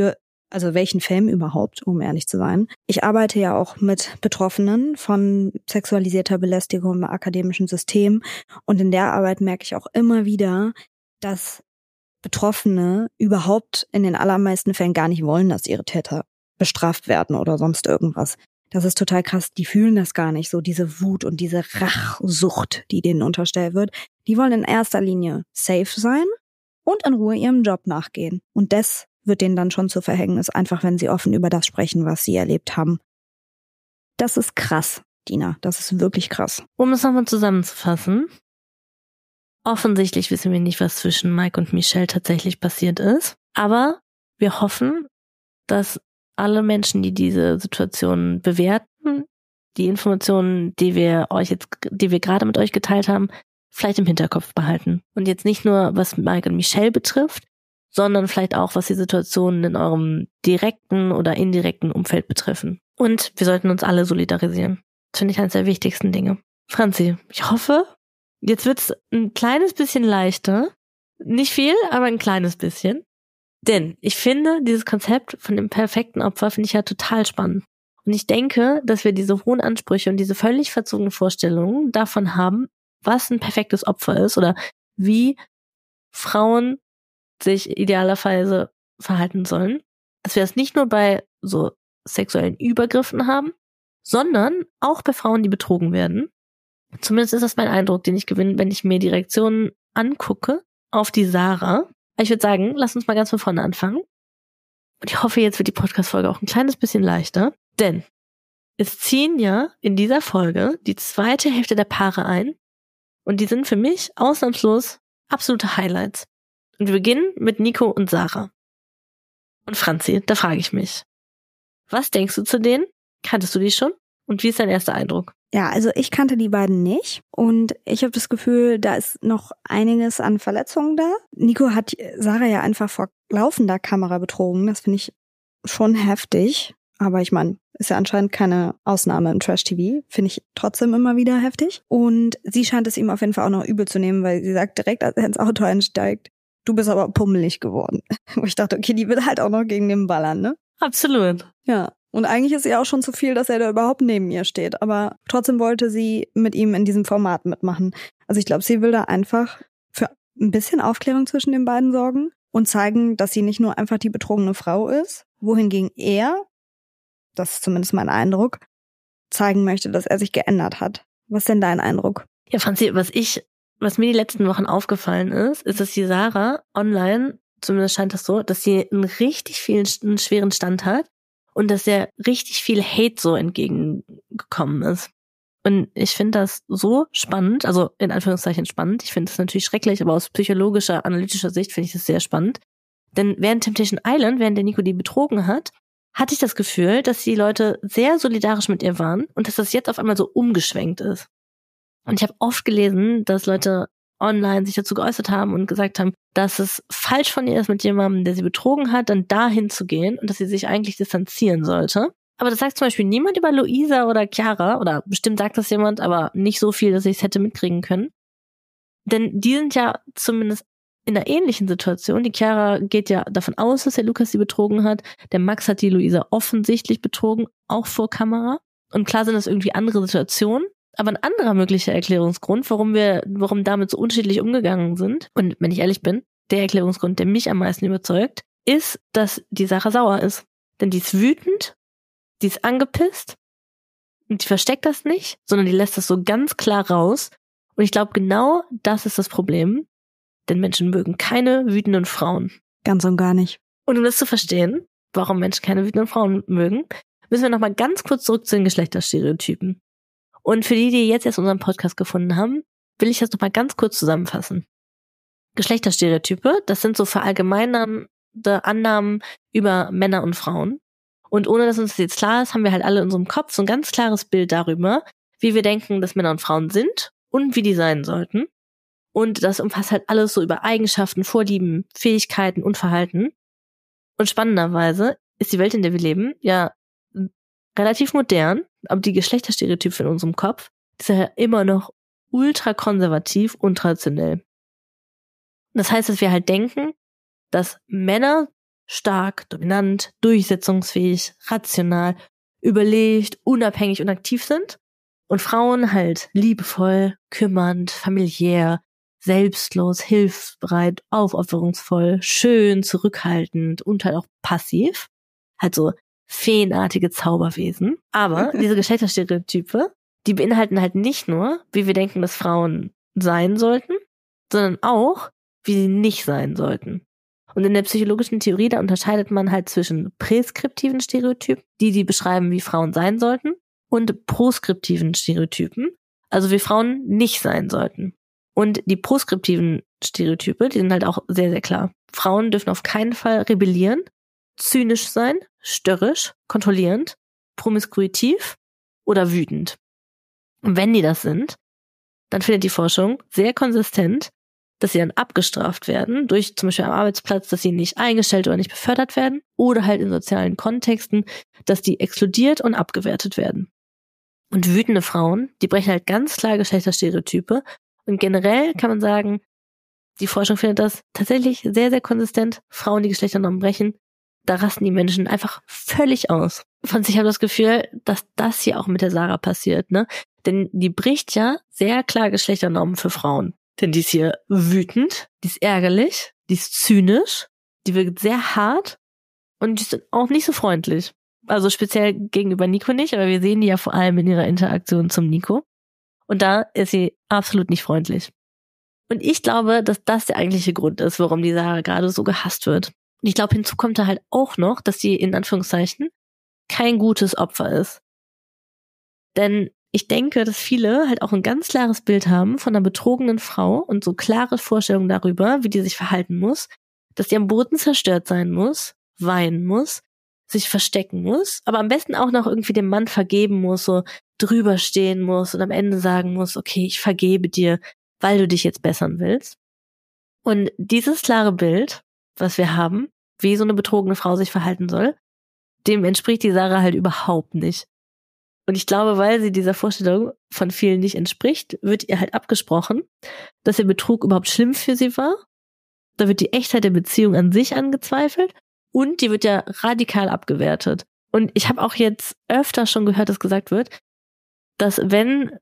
Also welchen Film überhaupt, um ehrlich zu sein. Ich arbeite ja auch mit Betroffenen von sexualisierter Belästigung im akademischen System. Und in der Arbeit merke ich auch immer wieder, dass Betroffene überhaupt in den allermeisten Fällen gar nicht wollen, dass ihre Täter bestraft werden oder sonst irgendwas. Das ist total krass. Die fühlen das gar nicht so, diese Wut und diese Rachsucht, die denen unterstellt wird. Die wollen in erster Linie safe sein und in Ruhe ihrem Job nachgehen. Und das wird denen dann schon zu Verhängnis, einfach wenn sie offen über das sprechen, was sie erlebt haben. Das ist krass, Dina. Das ist wirklich krass. Um es nochmal zusammenzufassen. Offensichtlich wissen wir nicht, was zwischen Mike und Michelle tatsächlich passiert ist. Aber wir hoffen, dass alle Menschen, die diese Situation bewerten, die Informationen, die wir euch jetzt, die wir gerade mit euch geteilt haben, vielleicht im Hinterkopf behalten. Und jetzt nicht nur, was Mike und Michelle betrifft, sondern vielleicht auch, was die Situationen in eurem direkten oder indirekten Umfeld betreffen. Und wir sollten uns alle solidarisieren. Das finde ich eines der wichtigsten Dinge. Franzi, ich hoffe, jetzt wird's ein kleines bisschen leichter. Nicht viel, aber ein kleines bisschen. Denn ich finde, dieses Konzept von dem perfekten Opfer finde ich ja total spannend. Und ich denke, dass wir diese hohen Ansprüche und diese völlig verzogene Vorstellungen davon haben, was ein perfektes Opfer ist oder wie Frauen sich idealerweise verhalten sollen. Dass wir das nicht nur bei so sexuellen Übergriffen haben, sondern auch bei Frauen, die betrogen werden. Zumindest ist das mein Eindruck, den ich gewinne, wenn ich mir die Reaktionen angucke auf die Sarah. Ich würde sagen, lass uns mal ganz von vorne anfangen. Und ich hoffe, jetzt wird die Podcast-Folge auch ein kleines bisschen leichter. Denn es ziehen ja in dieser Folge die zweite Hälfte der Paare ein. Und die sind für mich ausnahmslos absolute Highlights. Und wir beginnen mit Nico und Sarah. Und Franzi, da frage ich mich, was denkst du zu denen? Kanntest du die schon? Und wie ist dein erster Eindruck? Ja, also ich kannte die beiden nicht und ich habe das Gefühl, da ist noch einiges an Verletzungen da. Nico hat Sarah ja einfach vor laufender Kamera betrogen. Das finde ich schon heftig. Aber ich meine, ist ja anscheinend keine Ausnahme im Trash-T V. Finde ich trotzdem immer wieder heftig. Und sie scheint es ihm auf jeden Fall auch noch übel zu nehmen, weil sie sagt direkt, als er ins Auto einsteigt, du bist aber pummelig geworden. Wo ich dachte, okay, die will halt auch noch gegen den ballern, ne? Absolut. Ja. Und eigentlich ist ihr auch schon zu viel, dass er da überhaupt neben ihr steht. Aber trotzdem wollte sie mit ihm in diesem Format mitmachen. Also ich glaube, sie will da einfach für ein bisschen Aufklärung zwischen den beiden sorgen und zeigen, dass sie nicht nur einfach die betrogene Frau ist, wohingegen er, das ist zumindest mein Eindruck, zeigen möchte, dass er sich geändert hat. Was ist denn dein Eindruck? Ja, Franzi, was ich, was mir die letzten Wochen aufgefallen ist, ist, dass die Sarah online, zumindest scheint das so, dass sie einen richtig vielen, einen schweren Stand hat. Und dass ja richtig viel Hate so entgegengekommen ist. Und ich finde das so spannend, also in Anführungszeichen spannend. Ich finde das natürlich schrecklich, aber aus psychologischer, analytischer Sicht finde ich das sehr spannend. Denn während Temptation Island, während der Nico die betrogen hat, hatte ich das Gefühl, dass die Leute sehr solidarisch mit ihr waren und dass das jetzt auf einmal so umgeschwenkt ist. Und ich habe oft gelesen, dass Leute online sich dazu geäußert haben und gesagt haben, dass es falsch von ihr ist, mit jemandem, der sie betrogen hat, dann dahin zu gehen und dass sie sich eigentlich distanzieren sollte. Aber das sagt zum Beispiel niemand über Luisa oder Chiara, oder bestimmt sagt das jemand, aber nicht so viel, dass ich es hätte mitkriegen können. Denn die sind ja zumindest in einer ähnlichen Situation. Die Chiara geht ja davon aus, dass der Lukas sie betrogen hat. Der Max hat die Luisa offensichtlich betrogen, auch vor Kamera. Und klar sind das irgendwie andere Situationen. Aber ein anderer möglicher Erklärungsgrund, warum wir, warum damit so unterschiedlich umgegangen sind, und wenn ich ehrlich bin, der Erklärungsgrund, der mich am meisten überzeugt, ist, dass die Sarah sauer ist. Denn die ist wütend, die ist angepisst und die versteckt das nicht, sondern die lässt das so ganz klar raus. Und ich glaube, genau das ist das Problem, denn Menschen mögen keine wütenden Frauen. Ganz und gar nicht. Und um das zu verstehen, warum Menschen keine wütenden Frauen mögen, müssen wir nochmal ganz kurz zurück zu den Geschlechterstereotypen. Und für die, die jetzt erst unseren Podcast gefunden haben, will ich das nochmal ganz kurz zusammenfassen. Geschlechterstereotype, das sind so verallgemeinernde Annahmen über Männer und Frauen. Und ohne dass uns das jetzt klar ist, haben wir halt alle in unserem Kopf so ein ganz klares Bild darüber, wie wir denken, dass Männer und Frauen sind und wie die sein sollten. Und das umfasst halt alles so über Eigenschaften, Vorlieben, Fähigkeiten und Verhalten. Und spannenderweise ist die Welt, in der wir leben, ja relativ modern, aber die Geschlechterstereotype in unserem Kopf ist ja immer noch ultra konservativ und traditionell. Das heißt, dass wir halt denken, dass Männer stark, dominant, durchsetzungsfähig, rational, überlegt, unabhängig und aktiv sind. Und Frauen halt liebevoll, kümmernd, familiär, selbstlos, hilfsbereit, aufopferungsvoll, schön, zurückhaltend und halt auch passiv. Halt so feenartige Zauberwesen. Aber diese Geschlechterstereotype, die beinhalten halt nicht nur, wie wir denken, dass Frauen sein sollten, sondern auch, wie sie nicht sein sollten. Und in der psychologischen Theorie, da unterscheidet man halt zwischen präskriptiven Stereotypen, die die beschreiben, wie Frauen sein sollten, und proskriptiven Stereotypen, also wie Frauen nicht sein sollten. Und die proskriptiven Stereotype, die sind halt auch sehr, sehr klar. Frauen dürfen auf keinen Fall rebellieren, zynisch sein, störrisch, kontrollierend, promiskuitiv oder wütend. Und wenn die das sind, dann findet die Forschung sehr konsistent, dass sie dann abgestraft werden, durch zum Beispiel am Arbeitsplatz, dass sie nicht eingestellt oder nicht befördert werden, oder halt in sozialen Kontexten, dass die exkludiert und abgewertet werden. Und wütende Frauen, die brechen halt ganz klar Geschlechterstereotype. Und generell kann man sagen, die Forschung findet das tatsächlich sehr, sehr konsistent. Frauen, die Geschlechternormen brechen, da rasten die Menschen einfach völlig aus. Von sich habe ich das Gefühl, dass das hier auch mit der Sarah passiert, ne? Denn die bricht ja sehr klar Geschlechternormen für Frauen. Denn die ist hier wütend, die ist ärgerlich, die ist zynisch, die wirkt sehr hart und die ist auch nicht so freundlich. Also speziell gegenüber Nico nicht, aber wir sehen die ja vor allem in ihrer Interaktion zum Nico. Und da ist sie absolut nicht freundlich. Und ich glaube, dass das der eigentliche Grund ist, warum die Sarah gerade so gehasst wird. Und ich glaube, hinzu kommt da halt auch noch, dass sie in Anführungszeichen kein gutes Opfer ist. Denn ich denke, dass viele halt auch ein ganz klares Bild haben von einer betrogenen Frau und so klare Vorstellungen darüber, wie die sich verhalten muss, dass die am Boden zerstört sein muss, weinen muss, sich verstecken muss, aber am besten auch noch irgendwie dem Mann vergeben muss, so drüber stehen muss und am Ende sagen muss, okay, ich vergebe dir, weil du dich jetzt bessern willst. Und dieses klare Bild, was wir haben, wie so eine betrogene Frau sich verhalten soll, dem entspricht die Sarah halt überhaupt nicht. Und ich glaube, weil sie dieser Vorstellung von vielen nicht entspricht, wird ihr halt abgesprochen, dass der Betrug überhaupt schlimm für sie war. Da wird die Echtheit der Beziehung an sich angezweifelt und die wird ja radikal abgewertet. Und ich habe auch jetzt öfter schon gehört, dass gesagt wird, dass wenn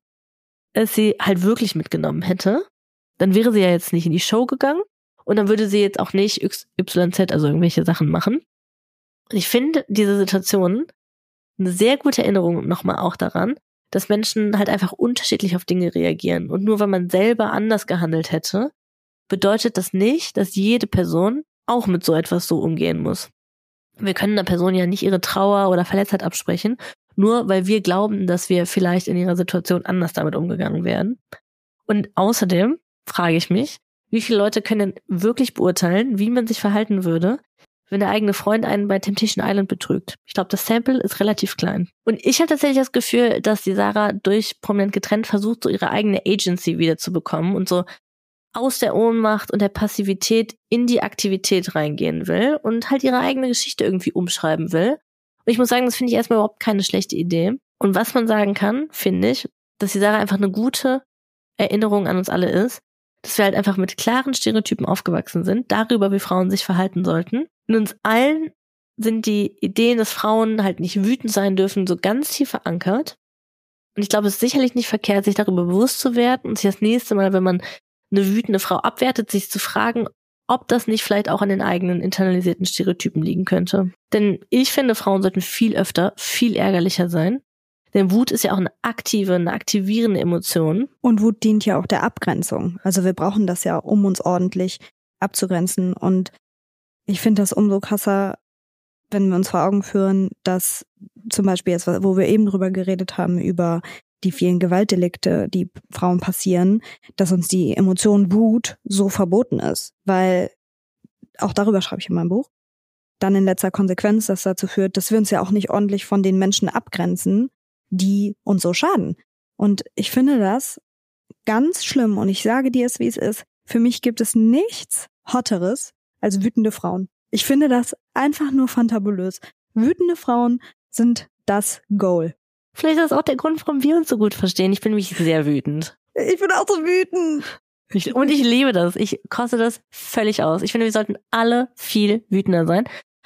es sie halt wirklich mitgenommen hätte, dann wäre sie ja jetzt nicht in die Show gegangen und dann würde sie jetzt auch nicht X Y Z, also irgendwelche Sachen machen. Und ich finde diese Situation eine sehr gute Erinnerung nochmal auch daran, dass Menschen halt einfach unterschiedlich auf Dinge reagieren. Und nur wenn man selber anders gehandelt hätte, bedeutet das nicht, dass jede Person auch mit so etwas so umgehen muss. Wir können einer Person ja nicht ihre Trauer oder Verletztheit absprechen, nur weil wir glauben, dass wir vielleicht in ihrer Situation anders damit umgegangen wären. Und außerdem frage ich mich, wie viele Leute können denn wirklich beurteilen, wie man sich verhalten würde, wenn der eigene Freund einen bei Temptation Island betrügt. Ich glaube, das Sample ist relativ klein. Und ich habe tatsächlich das Gefühl, dass die Sarah durch Prominent getrennt versucht, so ihre eigene Agency wieder zu bekommen und so aus der Ohnmacht und der Passivität in die Aktivität reingehen will und halt ihre eigene Geschichte irgendwie umschreiben will. Und ich muss sagen, das finde ich erstmal überhaupt keine schlechte Idee. Und was man sagen kann, finde ich, dass die Sarah einfach eine gute Erinnerung an uns alle ist, dass wir halt einfach mit klaren Stereotypen aufgewachsen sind, darüber, wie Frauen sich verhalten sollten. In uns allen sind die Ideen, dass Frauen halt nicht wütend sein dürfen, so ganz tief verankert. Und ich glaube, es ist sicherlich nicht verkehrt, sich darüber bewusst zu werden und sich das nächste Mal, wenn man eine wütende Frau abwertet, sich zu fragen, ob das nicht vielleicht auch an den eigenen internalisierten Stereotypen liegen könnte. Denn ich finde, Frauen sollten viel öfter, viel ärgerlicher sein. Denn Wut ist ja auch eine aktive, eine aktivierende Emotion. Und Wut dient ja auch der Abgrenzung. Also wir brauchen das ja, um uns ordentlich abzugrenzen. Und ich finde das umso krasser, wenn wir uns vor Augen führen, dass zum Beispiel jetzt, wo wir eben drüber geredet haben, über die vielen Gewaltdelikte, die Frauen passieren, dass uns die Emotion Wut so verboten ist. Weil, auch darüber schreibe ich in meinem Buch, dann in letzter Konsequenz das dazu führt, dass wir uns ja auch nicht ordentlich von den Menschen abgrenzen, die uns so schaden. Und ich finde das ganz schlimm und ich sage dir es, wie es ist. Für mich gibt es nichts Hotteres als wütende Frauen. Ich finde das einfach nur fantabulös. Wütende Frauen sind das Goal. Vielleicht ist das auch der Grund, warum wir uns so gut verstehen. Ich bin nämlich sehr wütend. Ich bin auch so wütend. Ich, und ich liebe das. Ich koste das völlig aus. Ich finde, wir sollten alle viel wütender sein.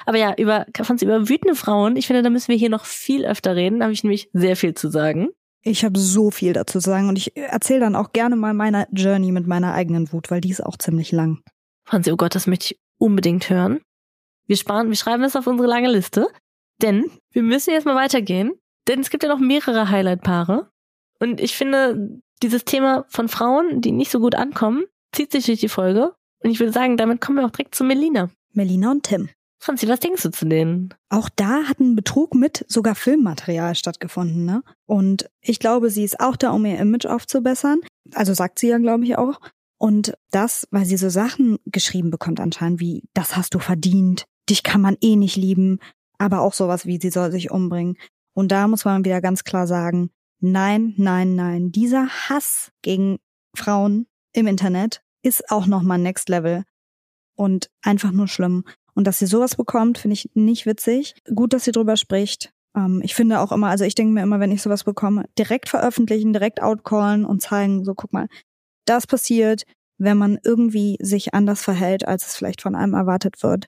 Aber ja, über, Franzi, über wütende Frauen, ich finde, da müssen wir hier noch viel öfter reden. Da habe ich nämlich sehr viel zu sagen. Ich habe so viel dazu zu sagen und ich erzähle dann auch gerne mal meine Journey mit meiner eigenen Wut, weil die ist auch ziemlich lang. Franzi, oh Gott, das möchte ich unbedingt hören. Wir sparen, wir schreiben es auf unsere lange Liste, denn wir müssen jetzt mal weitergehen, denn es gibt ja noch mehrere Highlight-Paare und ich finde, dieses Thema von Frauen, die nicht so gut ankommen, zieht sich durch die Folge und ich würde sagen, damit kommen wir auch direkt zu Melina. Melina und Tim. Franzi, was denkst du zu denen? Auch da hat ein Betrug mit sogar Filmmaterial stattgefunden, ne? Und ich glaube, sie ist auch da, um ihr Image aufzubessern. Also sagt sie ja, glaube ich, auch. Und das, weil sie so Sachen geschrieben bekommt anscheinend wie, das hast du verdient, dich kann man eh nicht lieben, aber auch sowas wie, sie soll sich umbringen. Und da muss man wieder ganz klar sagen, nein, nein, nein, dieser Hass gegen Frauen im Internet ist auch nochmal Next Level und einfach nur schlimm. Und dass sie sowas bekommt, finde ich nicht witzig. Gut, dass sie drüber spricht. Ähm, ich finde auch immer, also ich denke mir immer, wenn ich sowas bekomme, direkt veröffentlichen, direkt outcallen und zeigen, so guck mal, das passiert, wenn man irgendwie sich anders verhält, als es vielleicht von einem erwartet wird.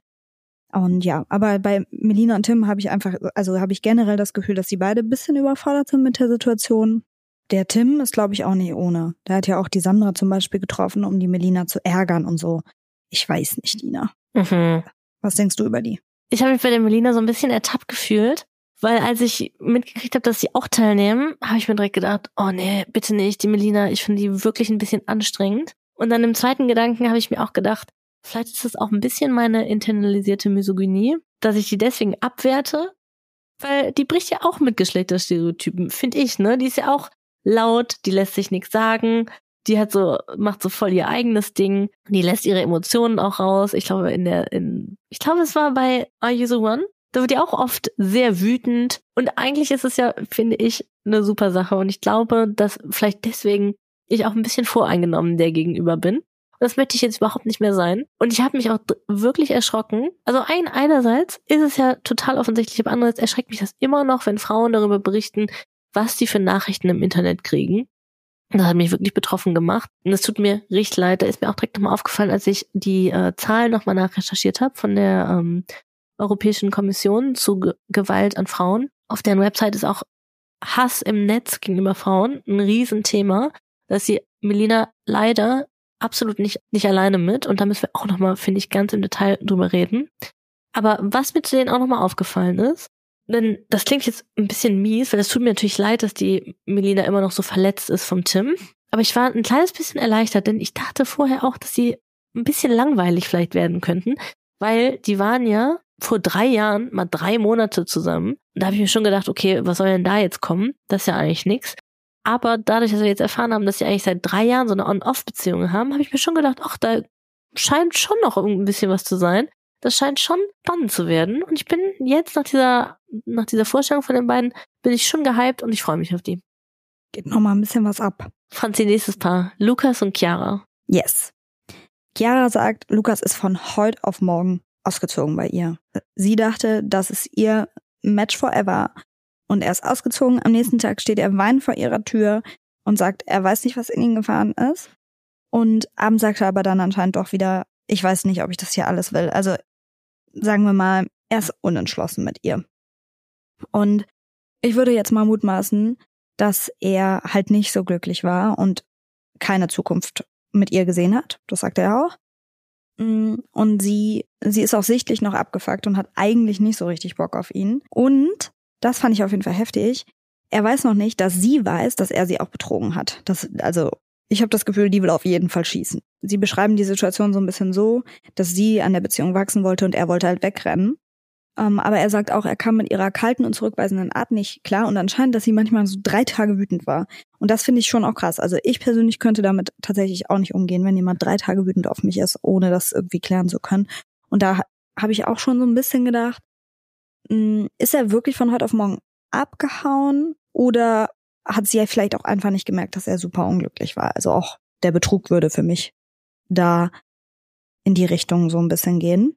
Und ja, aber bei Melina und Tim habe ich einfach, also habe ich generell das Gefühl, dass sie beide ein bisschen überfordert sind mit der Situation. Der Tim ist, glaube ich, auch nicht ohne. Der hat ja auch die Sandra zum Beispiel getroffen, um die Melina zu ärgern und so. Ich weiß nicht, Dina. Mhm. Was denkst du über die? Ich habe mich bei der Melina so ein bisschen ertappt gefühlt, weil als ich mitgekriegt habe, dass sie auch teilnehmen, habe ich mir direkt gedacht, oh nee, bitte nicht, die Melina, ich finde die wirklich ein bisschen anstrengend. Und dann im zweiten Gedanken habe ich mir auch gedacht, vielleicht ist das auch ein bisschen meine internalisierte Misogynie, dass ich die deswegen abwerte, weil die bricht ja auch mit Geschlechterstereotypen, finde ich, ne? Die ist ja auch laut, die lässt sich nichts sagen, die hat so, macht so voll ihr eigenes Ding, die lässt ihre Emotionen auch raus. Ich glaube, in der, in, ich glaube, es war bei Are You the One? Da wird die auch oft sehr wütend. Und eigentlich ist es ja, finde ich, eine super Sache. Und ich glaube, dass vielleicht deswegen ich auch ein bisschen voreingenommen der gegenüber bin. Und das möchte ich jetzt überhaupt nicht mehr sein. Und ich habe mich auch wirklich erschrocken. Also ein, einerseits ist es ja total offensichtlich, aber andererseits erschreckt mich das immer noch, wenn Frauen darüber berichten, was die für Nachrichten im Internet kriegen. Das hat mich wirklich betroffen gemacht. Und es tut mir richtig leid. Da ist mir auch direkt nochmal aufgefallen, als ich die äh, Zahlen nochmal nachrecherchiert habe von der ähm, Europäischen Kommission zu Ge- Gewalt an Frauen. Auf deren Website ist auch Hass im Netz gegenüber Frauen ein Riesenthema. Da ist die Melina leider absolut nicht nicht alleine mit. Und da müssen wir auch nochmal, finde ich, ganz im Detail drüber reden. Aber was mir zu denen auch nochmal aufgefallen ist, denn das klingt jetzt ein bisschen mies, weil es tut mir natürlich leid, dass die Melina immer noch so verletzt ist vom Tim. Aber ich war ein kleines bisschen erleichtert, denn ich dachte vorher auch, dass sie ein bisschen langweilig vielleicht werden könnten, weil die waren ja vor drei Jahren mal drei Monate zusammen. Und da habe ich mir schon gedacht, okay, was soll denn da jetzt kommen? Das ist ja eigentlich nix. Aber dadurch, dass wir jetzt erfahren haben, dass sie eigentlich seit drei Jahren so eine On-Off-Beziehung haben, habe ich mir schon gedacht, ach, da scheint schon noch ein bisschen was zu sein. Das scheint schon spannend zu werden. Und ich bin jetzt nach dieser, nach dieser Vorstellung von den beiden, bin ich schon gehypt und ich freue mich auf die. Geht noch mal ein bisschen was ab. Franzi, nächstes Paar. Lukas und Chiara. Yes. Chiara sagt, Lukas ist von heute auf morgen ausgezogen bei ihr. Sie dachte, das ist ihr Match forever. Und er ist ausgezogen. Am nächsten Tag steht er weinend vor ihrer Tür und sagt, er weiß nicht, was in ihn gefahren ist. Und abends sagt er aber dann anscheinend doch wieder, ich weiß nicht, ob ich das hier alles will. Also sagen wir mal, er ist unentschlossen mit ihr. Und ich würde jetzt mal mutmaßen, dass er halt nicht so glücklich war und keine Zukunft mit ihr gesehen hat. Das sagt er auch. Und sie, sie ist auch sichtlich noch abgefuckt und hat eigentlich nicht so richtig Bock auf ihn. Und, das fand ich auf jeden Fall heftig, er weiß noch nicht, dass sie weiß, dass er sie auch betrogen hat. Das, also, ich habe das Gefühl, die will auf jeden Fall schießen. Sie beschreiben die Situation so ein bisschen so, dass sie an der Beziehung wachsen wollte und er wollte halt wegrennen. Um, aber er sagt auch, er kam mit ihrer kalten und zurückweisenden Art nicht klar und anscheinend, dass sie manchmal so drei Tage wütend war. Und das finde ich schon auch krass. Also ich persönlich könnte damit tatsächlich auch nicht umgehen, wenn jemand drei Tage wütend auf mich ist, ohne das irgendwie klären zu können. Und da habe ich auch schon so ein bisschen gedacht, mh, ist er wirklich von heute auf morgen abgehauen oder hat sie ja vielleicht auch einfach nicht gemerkt, dass er super unglücklich war? Also auch der Betrug würde für mich da in die Richtung so ein bisschen gehen.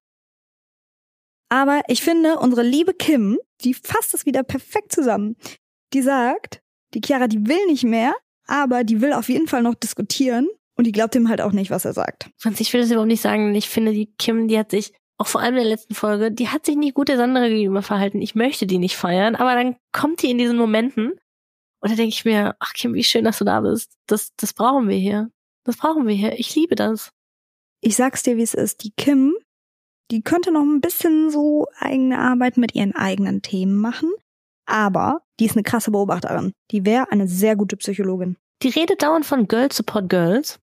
Aber ich finde, unsere liebe Kim, die fasst es wieder perfekt zusammen. Die sagt, die Chiara, die will nicht mehr, aber die will auf jeden Fall noch diskutieren und die glaubt ihm halt auch nicht, was er sagt. Franz, ich will das überhaupt nicht sagen. Ich finde, die Kim, die hat sich auch vor allem in der letzten Folge, die hat sich nicht gut der Sandra gegenüber verhalten. Ich möchte die nicht feiern, aber dann kommt die in diesen Momenten und da denke ich mir, ach Kim, wie schön, dass du da bist. Das, das brauchen wir hier. Das brauchen wir hier. Ich liebe das. Ich sag's dir, wie es ist. Die Kim, die könnte noch ein bisschen so eigene Arbeit mit ihren eigenen Themen machen, aber die ist eine krasse Beobachterin. Die wäre eine sehr gute Psychologin. Die redet dauernd von Girls Support Girls.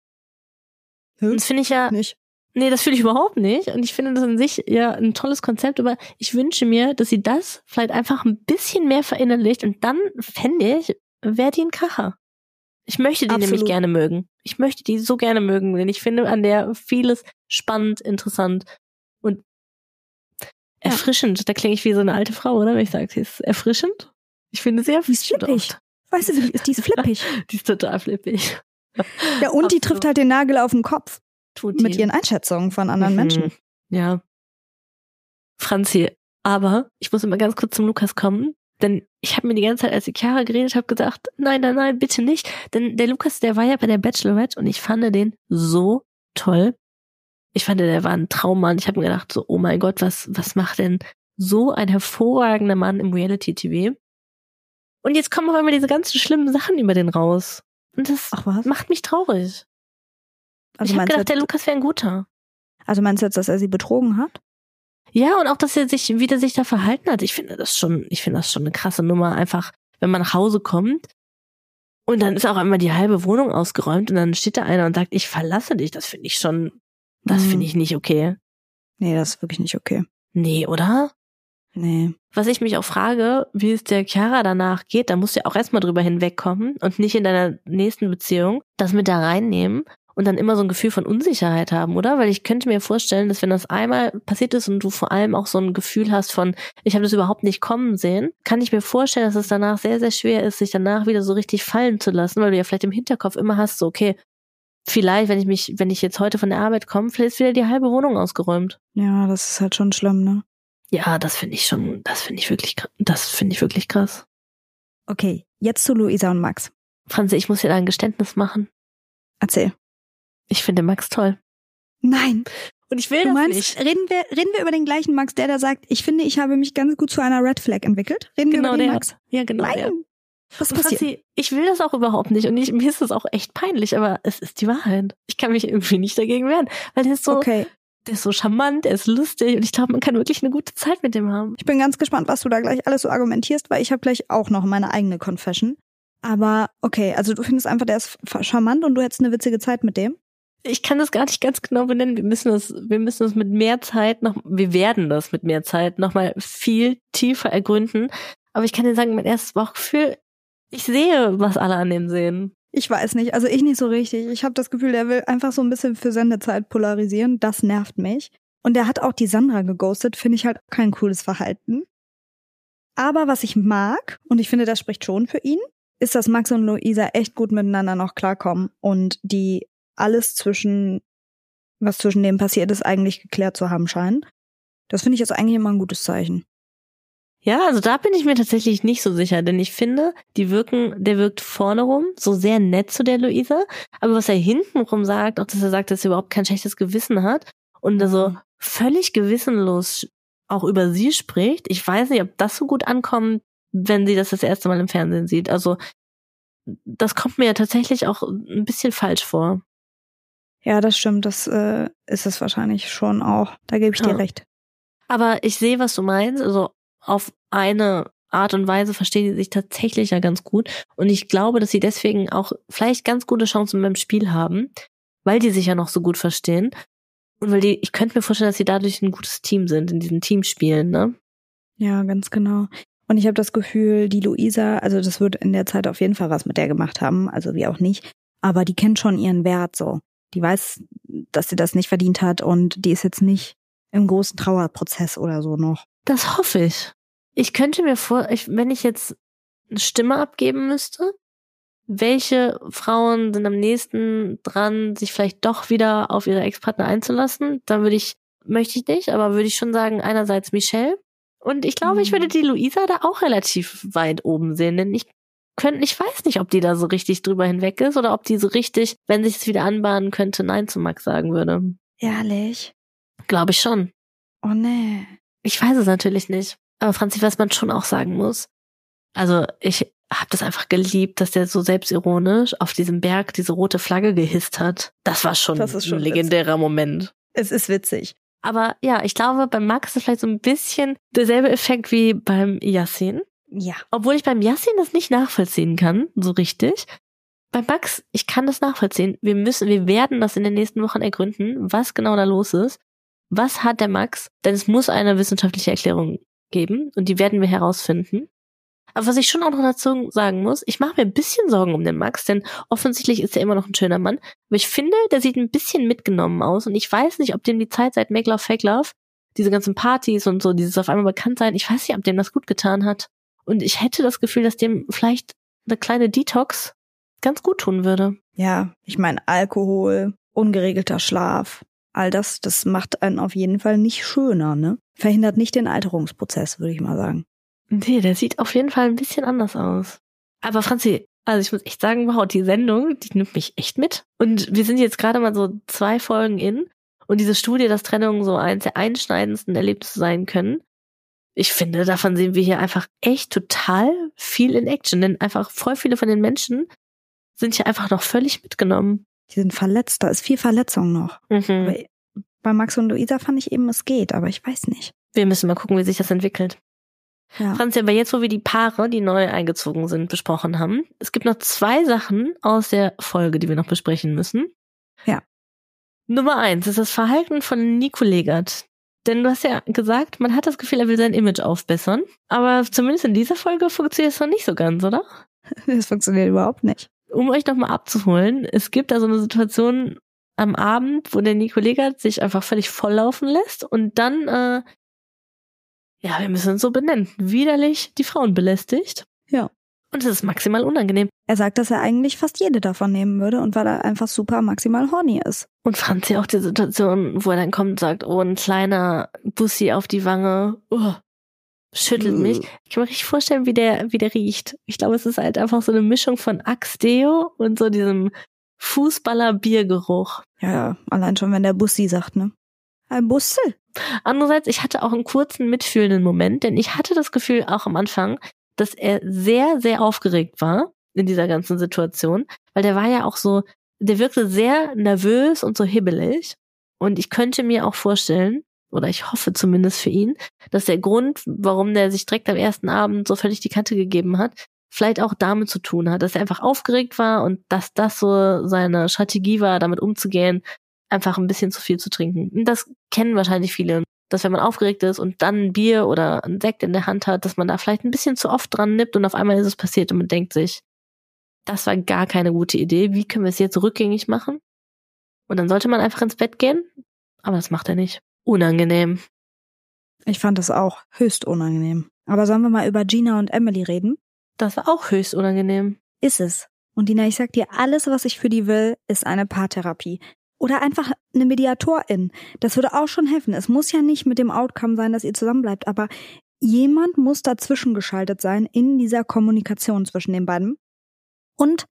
Hm? Das finde ich ja... Nicht. Nee, das finde ich überhaupt nicht. Und ich finde das an sich ja ein tolles Konzept, aber ich wünsche mir, dass sie das vielleicht einfach ein bisschen mehr verinnerlicht und dann fände ich, wäre die ein Kracher. Ich möchte die Absolut. nämlich gerne mögen. Ich möchte die so gerne mögen, denn ich finde an der vieles spannend, interessant und erfrischend. Ja. Da klinge ich wie so eine alte Frau, oder? Wenn ich sage, sie ist erfrischend. Ich finde sie erfrischend. Die ist flippig. Weißt du, die ist flippig. Die ist total flippig. Ja, und die Absolut. trifft halt den Nagel auf den Kopf. Tut die. Mit ihren Einschätzungen von anderen mhm. Menschen. Ja. Franzi, aber ich muss immer ganz kurz zum Lukas kommen, denn ich habe mir die ganze Zeit, als ich Chiara geredet habe, gesagt, nein, nein, nein, bitte nicht. Denn der Lukas, der war ja bei der Bachelorette und ich fand den so toll. Ich fand, der war ein Traummann. Ich habe mir gedacht, so, oh mein Gott, was, was macht denn so ein hervorragender Mann im Reality-T V? Und jetzt kommen auf einmal diese ganzen schlimmen Sachen über den raus. Und das Ach was? macht mich traurig. Also ich habe gedacht, jetzt, der Lukas wäre ein guter. Also meinst du jetzt, dass er sie betrogen hat? Ja, und auch, dass er sich, wie der sich da verhalten hat. Ich finde das schon, ich finde das schon eine krasse Nummer. Einfach, wenn man nach Hause kommt und dann ist auch einmal die halbe Wohnung ausgeräumt und dann steht da einer und sagt, ich verlasse dich. Das finde ich schon, das Mhm. finde ich nicht okay. Nee, das ist wirklich nicht okay. Nee, oder? Nee. Was ich mich auch frage, wie es der Chiara danach geht, da musst du ja auch erstmal drüber hinwegkommen und nicht in deiner nächsten Beziehung das mit da reinnehmen und dann immer so ein Gefühl von Unsicherheit haben, oder? Weil ich könnte mir vorstellen, dass wenn das einmal passiert ist und du vor allem auch so ein Gefühl hast von, ich habe das überhaupt nicht kommen sehen, kann ich mir vorstellen, dass es danach sehr, sehr schwer ist, sich danach wieder so richtig fallen zu lassen, weil du ja vielleicht im Hinterkopf immer hast, so okay, vielleicht, wenn ich mich, wenn ich jetzt heute von der Arbeit komme, vielleicht ist wieder die halbe Wohnung ausgeräumt. Ja, das ist halt schon schlimm, ne? Ja, das finde ich schon, das finde ich wirklich, das finde ich wirklich krass. Okay, jetzt zu Luisa und Max. Franzi, ich muss dir da ein Geständnis machen. Erzähl. Ich finde Max toll. Nein. Und ich will Du das meinst, nicht. reden wir, reden wir über den gleichen Max, der da sagt, ich finde, ich habe mich ganz gut zu einer Red Flag entwickelt? Reden Genau wir über den der. Max? Ja, genau Nein. der. Was Und passiert? Franzi, ich will das auch überhaupt nicht und ich, mir ist das auch echt peinlich, aber es ist die Wahrheit. Ich kann mich irgendwie nicht dagegen wehren, weil der ist so, Okay, der ist so charmant, der ist lustig und ich glaube, man kann wirklich eine gute Zeit mit dem haben. ich bin ganz gespannt, was du da gleich alles so argumentierst, weil ich habe gleich auch noch meine eigene Confession. Aber okay, also du findest einfach, der ist charmant und du hättest eine witzige Zeit mit dem? Ich kann das gar nicht ganz genau benennen. Wir müssen das, wir müssen das mit mehr Zeit noch, wir werden das mit mehr Zeit nochmal viel tiefer ergründen. Aber ich kann dir sagen, mein erstes Bauchgefühl, ich sehe, was alle an dem sehen. Ich weiß nicht, also ich nicht so richtig. Ich habe das Gefühl, der will einfach so ein bisschen für Sendezeit polarisieren. Das nervt mich. Und der hat auch die Sandra geghostet, finde ich halt kein cooles Verhalten. Aber was ich mag, und ich finde, das spricht schon für ihn, ist, dass Max und Luisa echt gut miteinander noch klarkommen und die alles zwischen, was zwischen denen passiert ist, eigentlich geklärt zu haben scheinen. Das finde ich jetzt eigentlich immer ein gutes Zeichen. Ja, also da bin ich mir tatsächlich nicht so sicher, denn ich finde, die wirken, der wirkt vorne rum so sehr nett zu der Luisa, aber was er hintenrum sagt, auch dass er sagt, dass er überhaupt kein schlechtes Gewissen hat und da so völlig gewissenlos auch über sie spricht. Ich weiß nicht, ob das so gut ankommt, wenn sie das das erste Mal im Fernsehen sieht. Also das kommt mir ja tatsächlich auch ein bisschen falsch vor. Ja, das stimmt, das äh, ist es wahrscheinlich schon auch. Da gebe ich Ja. dir recht. Aber ich sehe, was du meinst. Also auf eine Art und Weise verstehen die sich tatsächlich ja ganz gut. Und ich glaube, dass sie deswegen auch vielleicht ganz gute Chancen beim Spiel haben, weil die sich ja noch so gut verstehen. Und weil die, ich könnte mir vorstellen, dass sie dadurch ein gutes Team sind, in diesen Teamspielen, ne? Ja, ganz genau. Und ich habe das Gefühl, die Luisa, also das wird in der Zeit auf jeden Fall was mit der gemacht haben, also wie auch nicht. Aber die kennt schon ihren Wert so. Die weiß, dass sie das nicht verdient hat und die ist jetzt nicht im großen Trauerprozess oder so noch. Das hoffe ich. Ich könnte mir vor, ich, wenn ich jetzt eine Stimme abgeben müsste, welche Frauen sind am nächsten dran, sich vielleicht doch wieder auf ihre Ex-Partner einzulassen, dann würde ich, möchte ich nicht, aber würde ich schon sagen, einerseits Michelle. Und ich glaube, Mhm. ich würde die Luisa da auch relativ weit oben sehen, denn ich könnte, ich weiß nicht, ob die da so richtig drüber hinweg ist oder ob die so richtig, wenn sich es wieder anbahnen könnte, Nein zu Max sagen würde. Ehrlich? Glaube ich schon. Oh nee. Ich weiß es natürlich nicht. Aber Franzi, was man schon auch sagen muss, also ich habe das einfach geliebt, dass der so selbstironisch auf diesem Berg diese rote Flagge gehisst hat. Das war schon, das ist schon ein legendärer witzig. Moment. Es ist witzig. Aber ja, ich glaube, beim Max ist es vielleicht so ein bisschen derselbe Effekt wie beim Yassin. Ja. Obwohl ich beim Yassin das nicht nachvollziehen kann, so richtig. Beim Max, ich kann das nachvollziehen. Wir müssen, wir werden das in den nächsten Wochen ergründen, was genau da los ist. Was hat der Max? Denn es muss eine wissenschaftliche Erklärung geben und die werden wir herausfinden. Aber was ich schon auch noch dazu sagen muss, ich mache mir ein bisschen Sorgen um den Max, denn offensichtlich ist er immer noch ein schöner Mann. Aber ich finde, der sieht ein bisschen mitgenommen aus und ich weiß nicht, ob dem die Zeit seit Make Love, Fake Love, diese ganzen Partys und so, dieses auf einmal bekannt sein, ich weiß nicht, ob dem das gut getan hat. Und ich hätte das Gefühl, dass dem vielleicht eine kleine Detox ganz gut tun würde. Ja, ich meine Alkohol, ungeregelter Schlaf, all das, das macht einen auf jeden Fall nicht schöner, ne? Verhindert nicht den Alterungsprozess, würde ich mal sagen. Nee, der sieht auf jeden Fall ein bisschen anders aus. Aber Franzi, also ich muss echt sagen, wow, die Sendung, die nimmt mich echt mit. Und wir sind jetzt gerade mal so zwei Folgen in. Und diese Studie, dass Trennungen so eins der einschneidendsten Erlebnisse sein können. Ich finde, davon sehen wir hier einfach echt total viel in Action. Denn einfach voll viele von den Menschen sind hier einfach noch völlig mitgenommen. Die sind verletzt, da ist viel Verletzung noch. Mhm. Aber bei Max und Luisa fand ich eben, es geht, aber ich weiß nicht. Wir müssen mal gucken, wie sich das entwickelt. Ja. Franzi, aber jetzt, wo wir die Paare, die neu eingezogen sind, besprochen haben, es gibt noch zwei Sachen aus der Folge, die wir noch besprechen müssen. Ja. Nummer eins ist das Verhalten von Nico Legat. Denn du hast ja gesagt, man hat das Gefühl, er will sein Image aufbessern. Aber zumindest in dieser Folge funktioniert es noch nicht so ganz, oder? Das funktioniert überhaupt nicht. Um euch nochmal abzuholen, es gibt da so eine Situation am Abend, wo der Nico Legat sich einfach völlig volllaufen lässt und dann, äh, ja, wir müssen es so benennen, widerlich die Frauen belästigt. Ja. Und es ist maximal unangenehm. Er sagt, dass er eigentlich fast jede davon nehmen würde und weil er einfach super maximal horny ist. Und Franzi auch die Situation, wo er dann kommt und sagt, oh, ein kleiner Bussi auf die Wange, oh, schüttelt mich. Ich kann mir richtig vorstellen, wie der, wie der riecht. Ich glaube, es ist halt einfach so eine Mischung von Axe-Deo und so diesem Fußballer-Biergeruch. Ja, allein schon, wenn der Bussi sagt, ne? Ein Bussel. Andererseits, ich hatte auch einen kurzen mitfühlenden Moment, denn ich hatte das Gefühl auch am Anfang, dass er sehr, sehr aufgeregt war in dieser ganzen Situation, weil der war ja auch so, der wirkte sehr nervös und so hibbelig und ich könnte mir auch vorstellen, oder ich hoffe zumindest für ihn, dass der Grund, warum der sich direkt am ersten Abend so völlig die Kante gegeben hat, vielleicht auch damit zu tun hat, dass er einfach aufgeregt war und dass das so seine Strategie war, damit umzugehen, einfach ein bisschen zu viel zu trinken. Und das kennen wahrscheinlich viele, dass wenn man aufgeregt ist und dann ein Bier oder ein Sekt in der Hand hat, dass man da vielleicht ein bisschen zu oft dran nippt und auf einmal ist es passiert und man denkt sich, das war gar keine gute Idee, wie können wir es jetzt rückgängig machen? Und dann sollte man einfach ins Bett gehen, aber das macht er nicht. Unangenehm. Ich fand das auch höchst unangenehm. Aber sollen wir mal über Gina und Emily reden? Das war auch höchst unangenehm. Ist es. Und Dina, ich sag dir, alles, was ich für die will, ist eine Paartherapie. Oder einfach eine Mediatorin. Das würde auch schon helfen. Es muss ja nicht mit dem Outcome sein, dass ihr zusammenbleibt, aber jemand muss dazwischen geschaltet sein in dieser Kommunikation zwischen den beiden. Und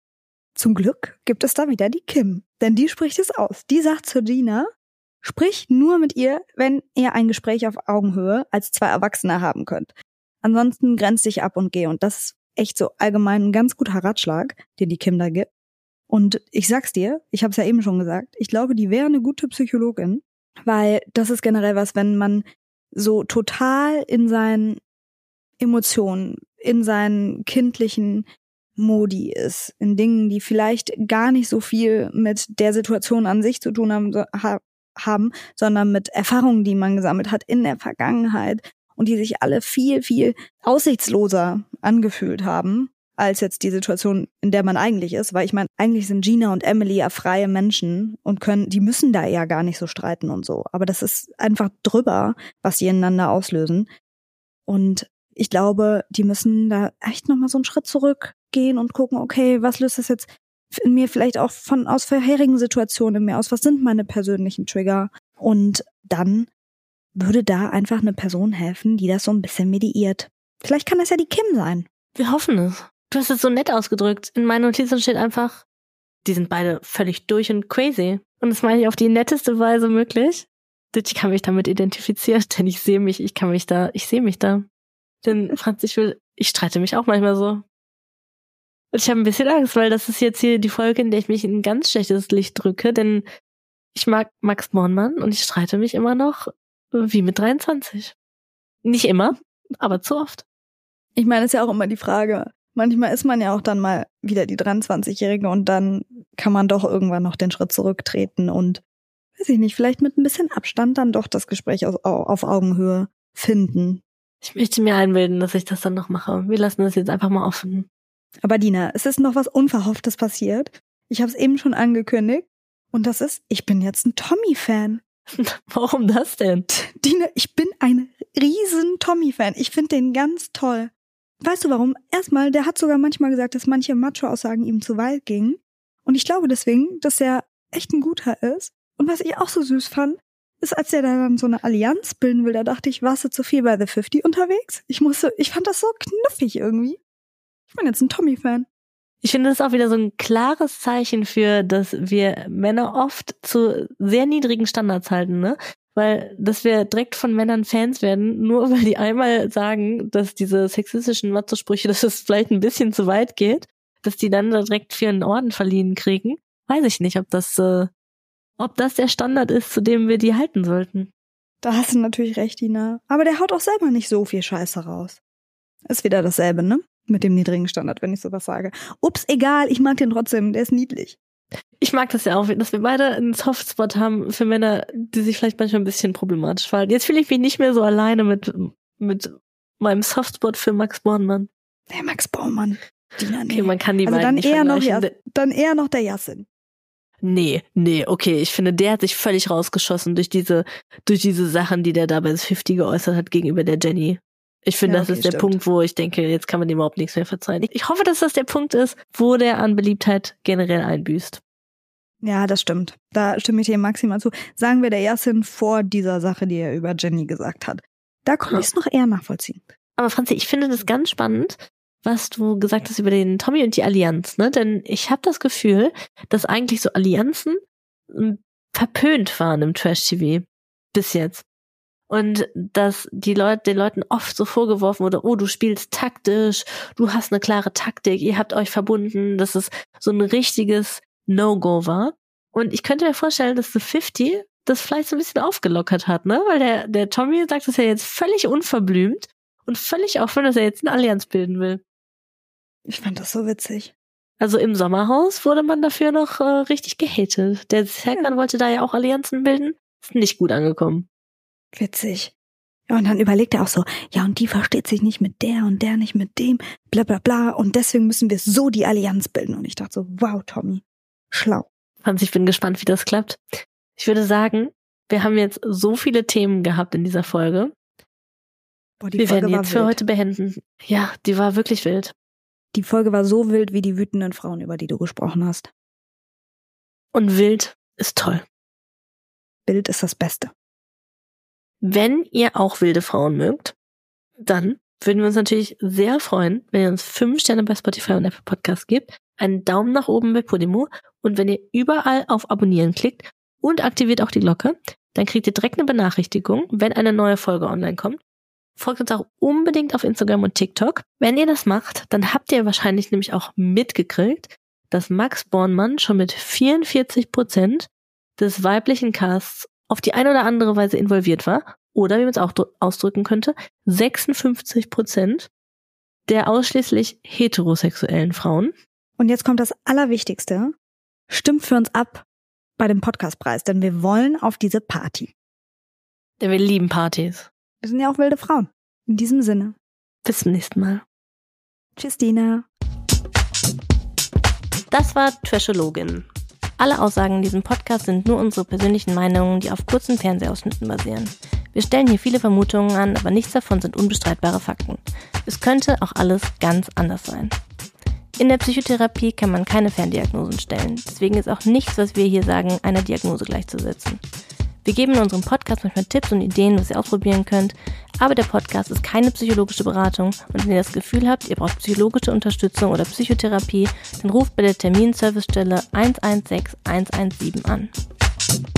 zum Glück gibt es da wieder die Kim. Denn die spricht es aus. Die sagt zu Gina, sprich nur mit ihr, wenn ihr ein Gespräch auf Augenhöhe als zwei Erwachsene haben könnt. Ansonsten grenz dich ab und geh. Und das ist echt so allgemein ein ganz guter Ratschlag, den die Kim da gibt. Und ich sag's dir, ich habe es ja eben schon gesagt, ich glaube, die wäre eine gute Psychologin, weil das ist generell was, wenn man so total in seinen Emotionen, in seinen kindlichen Modi ist, in Dingen, die vielleicht gar nicht so viel mit der Situation an sich zu tun haben, so, ha, haben, sondern mit Erfahrungen, die man gesammelt hat in der Vergangenheit und die sich alle viel, viel aussichtsloser angefühlt haben, als jetzt die Situation, in der man eigentlich ist. Weil ich meine, eigentlich sind Gina und Emily ja freie Menschen und können, die müssen da ja gar nicht so streiten und so. Aber das ist einfach drüber, was sie ineinander auslösen. Und ich glaube, die müssen da echt nochmal so einen Schritt zurückgehen und gucken, okay, was löst das jetzt in mir vielleicht auch von aus vorherigen Situationen in mir aus? Was sind meine persönlichen Trigger? Und dann würde da einfach eine Person helfen, die das so ein bisschen mediiert. Vielleicht kann das ja die Kim sein. Wir hoffen es. Du hast es so nett ausgedrückt. In meinen Notizen steht einfach, die sind beide völlig durch und crazy. Und das meine ich auf die netteste Weise möglich. Ich kann mich damit identifizieren, denn ich sehe mich, ich kann mich da, ich sehe mich da. Denn Franz, ich will, ich streite mich auch manchmal so. Und ich habe ein bisschen Angst, weil das ist jetzt hier die Folge, in der ich mich in ein ganz schlechtes Licht drücke, denn ich mag Max Bornmann und ich streite mich immer noch wie mit dreiundzwanzig. Nicht immer, aber zu oft. Ich meine, ist ja auch immer die Frage. Manchmal ist man ja auch dann mal wieder die dreiundzwanzigjährige und dann kann man doch irgendwann noch den Schritt zurücktreten und, weiß ich nicht, vielleicht mit ein bisschen Abstand dann doch das Gespräch auf, auf Augenhöhe finden. Ich möchte mir einbilden, dass ich das dann noch mache. Wir lassen das jetzt einfach mal offen. Aber Dina, es ist noch was Unverhofftes passiert. Ich habe es eben schon angekündigt. Und das ist, ich bin jetzt ein Tommy-Fan. Warum das denn? Dina, ich bin ein riesen Tommy-Fan. Ich finde den ganz toll. Weißt du warum? Erstmal, der hat sogar manchmal gesagt, dass manche Macho-Aussagen ihm zu weit gingen. Und ich glaube deswegen, dass er echt ein guter ist. Und was ich auch so süß fand, ist, als der da dann so eine Allianz bilden will, da dachte ich, warst du zu viel bei The fünfzig unterwegs? Ich musste, ich fand das so knuffig irgendwie. Ich bin jetzt ein Tommy-Fan. Ich finde, das ist auch wieder so ein klares Zeichen für, dass wir Männer oft zu sehr niedrigen Standards halten, ne? Weil, dass wir direkt von Männern Fans werden, nur weil die einmal sagen, dass diese sexistischen Macho-Sprüche, dass es vielleicht ein bisschen zu weit geht, dass die dann direkt für einen Orden verliehen kriegen. Weiß ich nicht, ob das, äh, ob das der Standard ist, zu dem wir die halten sollten. Da hast du natürlich recht, Dina. Aber der haut auch selber nicht so viel Scheiße raus. Ist wieder dasselbe, ne? Mit dem niedrigen Standard, wenn ich sowas sage. Ups, egal, ich mag den trotzdem, der ist niedlich. Ich mag das ja auch, dass wir beide einen Softspot haben für Männer, die sich vielleicht manchmal ein bisschen problematisch verhalten. Jetzt fühle ich mich nicht mehr so alleine mit, mit meinem Softspot für Max Bornmann. Der Max Bornmann. Dina, nee. Okay, man kann die also beiden dann nicht eher noch vergleichen. Jas- Dann eher noch der Yassin. Nee, nee, okay, ich finde, der hat sich völlig rausgeschossen durch diese, durch diese Sachen, die der da bei fünfzig geäußert hat gegenüber der Jenny. Ich finde, Ja, das okay, ist der stimmt. Punkt, wo ich denke, jetzt kann man dem überhaupt nichts mehr verzeihen. Ich hoffe, dass das der Punkt ist, wo der an Beliebtheit generell einbüßt. Ja, das stimmt. Da stimme ich dir maximal zu. Sagen wir der Yassin vor dieser Sache, die er über Jenny gesagt hat. Da konnte ich es noch eher nachvollziehen. Aber Franzi, ich finde das ganz spannend, was du gesagt hast über den Tommy und die Allianz, ne? Denn ich habe das Gefühl, dass eigentlich so Allianzen m, verpönt waren im Trash-T V bis jetzt. Und dass die Leute, den Leuten oft so vorgeworfen wurde, oh, du spielst taktisch, du hast eine klare Taktik, ihr habt euch verbunden, dass es so ein richtiges No-Go war. Und ich könnte mir vorstellen, dass The fünfzig das vielleicht so ein bisschen aufgelockert hat, ne? Weil der, der Tommy sagt das ja jetzt völlig unverblümt und völlig offen, dass er jetzt eine Allianz bilden will. Ich fand das so witzig. Also im Sommerhaus wurde man dafür noch äh, richtig gehatet. Der Serkan wollte da ja auch Allianzen bilden. Ist nicht gut angekommen. Witzig. Ja, und dann überlegt er auch so, ja, und die versteht sich nicht mit der und der nicht mit dem, bla bla bla. Und deswegen müssen wir so die Allianz bilden. Und ich dachte so, wow, Tommy, schlau. Franz, ich bin gespannt, wie das klappt. Ich würde sagen, wir haben jetzt so viele Themen gehabt in dieser Folge. Boah, die wir Folge werden war jetzt für wild. heute beenden. Ja, die war wirklich wild. Die Folge war so wild wie die wütenden Frauen, über die du gesprochen hast. Und wild ist toll. Wild ist das Beste. Wenn ihr auch wilde Frauen mögt, dann würden wir uns natürlich sehr freuen, wenn ihr uns fünf Sterne bei Spotify und Apple Podcasts gebt, einen Daumen nach oben bei Podimo und wenn ihr überall auf Abonnieren klickt und aktiviert auch die Glocke, dann kriegt ihr direkt eine Benachrichtigung, wenn eine neue Folge online kommt. Folgt uns auch unbedingt auf Instagram und TikTok. Wenn ihr das macht, dann habt ihr wahrscheinlich nämlich auch mitgekriegt, dass Max Bornmann schon mit vierundvierzig Prozent des weiblichen Casts auf die eine oder andere Weise involviert war. Oder, wie man es auch ausdrücken könnte, sechsundfünfzig Prozent der ausschließlich heterosexuellen Frauen. Und jetzt kommt das Allerwichtigste. Stimmt für uns ab bei dem Podcastpreis, denn wir wollen auf diese Party. Denn wir lieben Partys. Wir sind ja auch wilde Frauen. In diesem Sinne. Bis zum nächsten Mal. Tschüss, Dina. Das war Trashologin. Alle Aussagen in diesem Podcast sind nur unsere persönlichen Meinungen, die auf kurzen Fernsehausschnitten basieren. Wir stellen hier viele Vermutungen an, aber nichts davon sind unbestreitbare Fakten. Es könnte auch alles ganz anders sein. In der Psychotherapie kann man keine Ferndiagnosen stellen. Deswegen ist auch nichts, was wir hier sagen, einer Diagnose gleichzusetzen. Wir geben in unserem Podcast manchmal Tipps und Ideen, was ihr ausprobieren könnt, aber der Podcast ist keine psychologische Beratung und wenn ihr das Gefühl habt, ihr braucht psychologische Unterstützung oder Psychotherapie, dann ruft bei der Terminservicestelle eins eins sechs eins eins sieben an.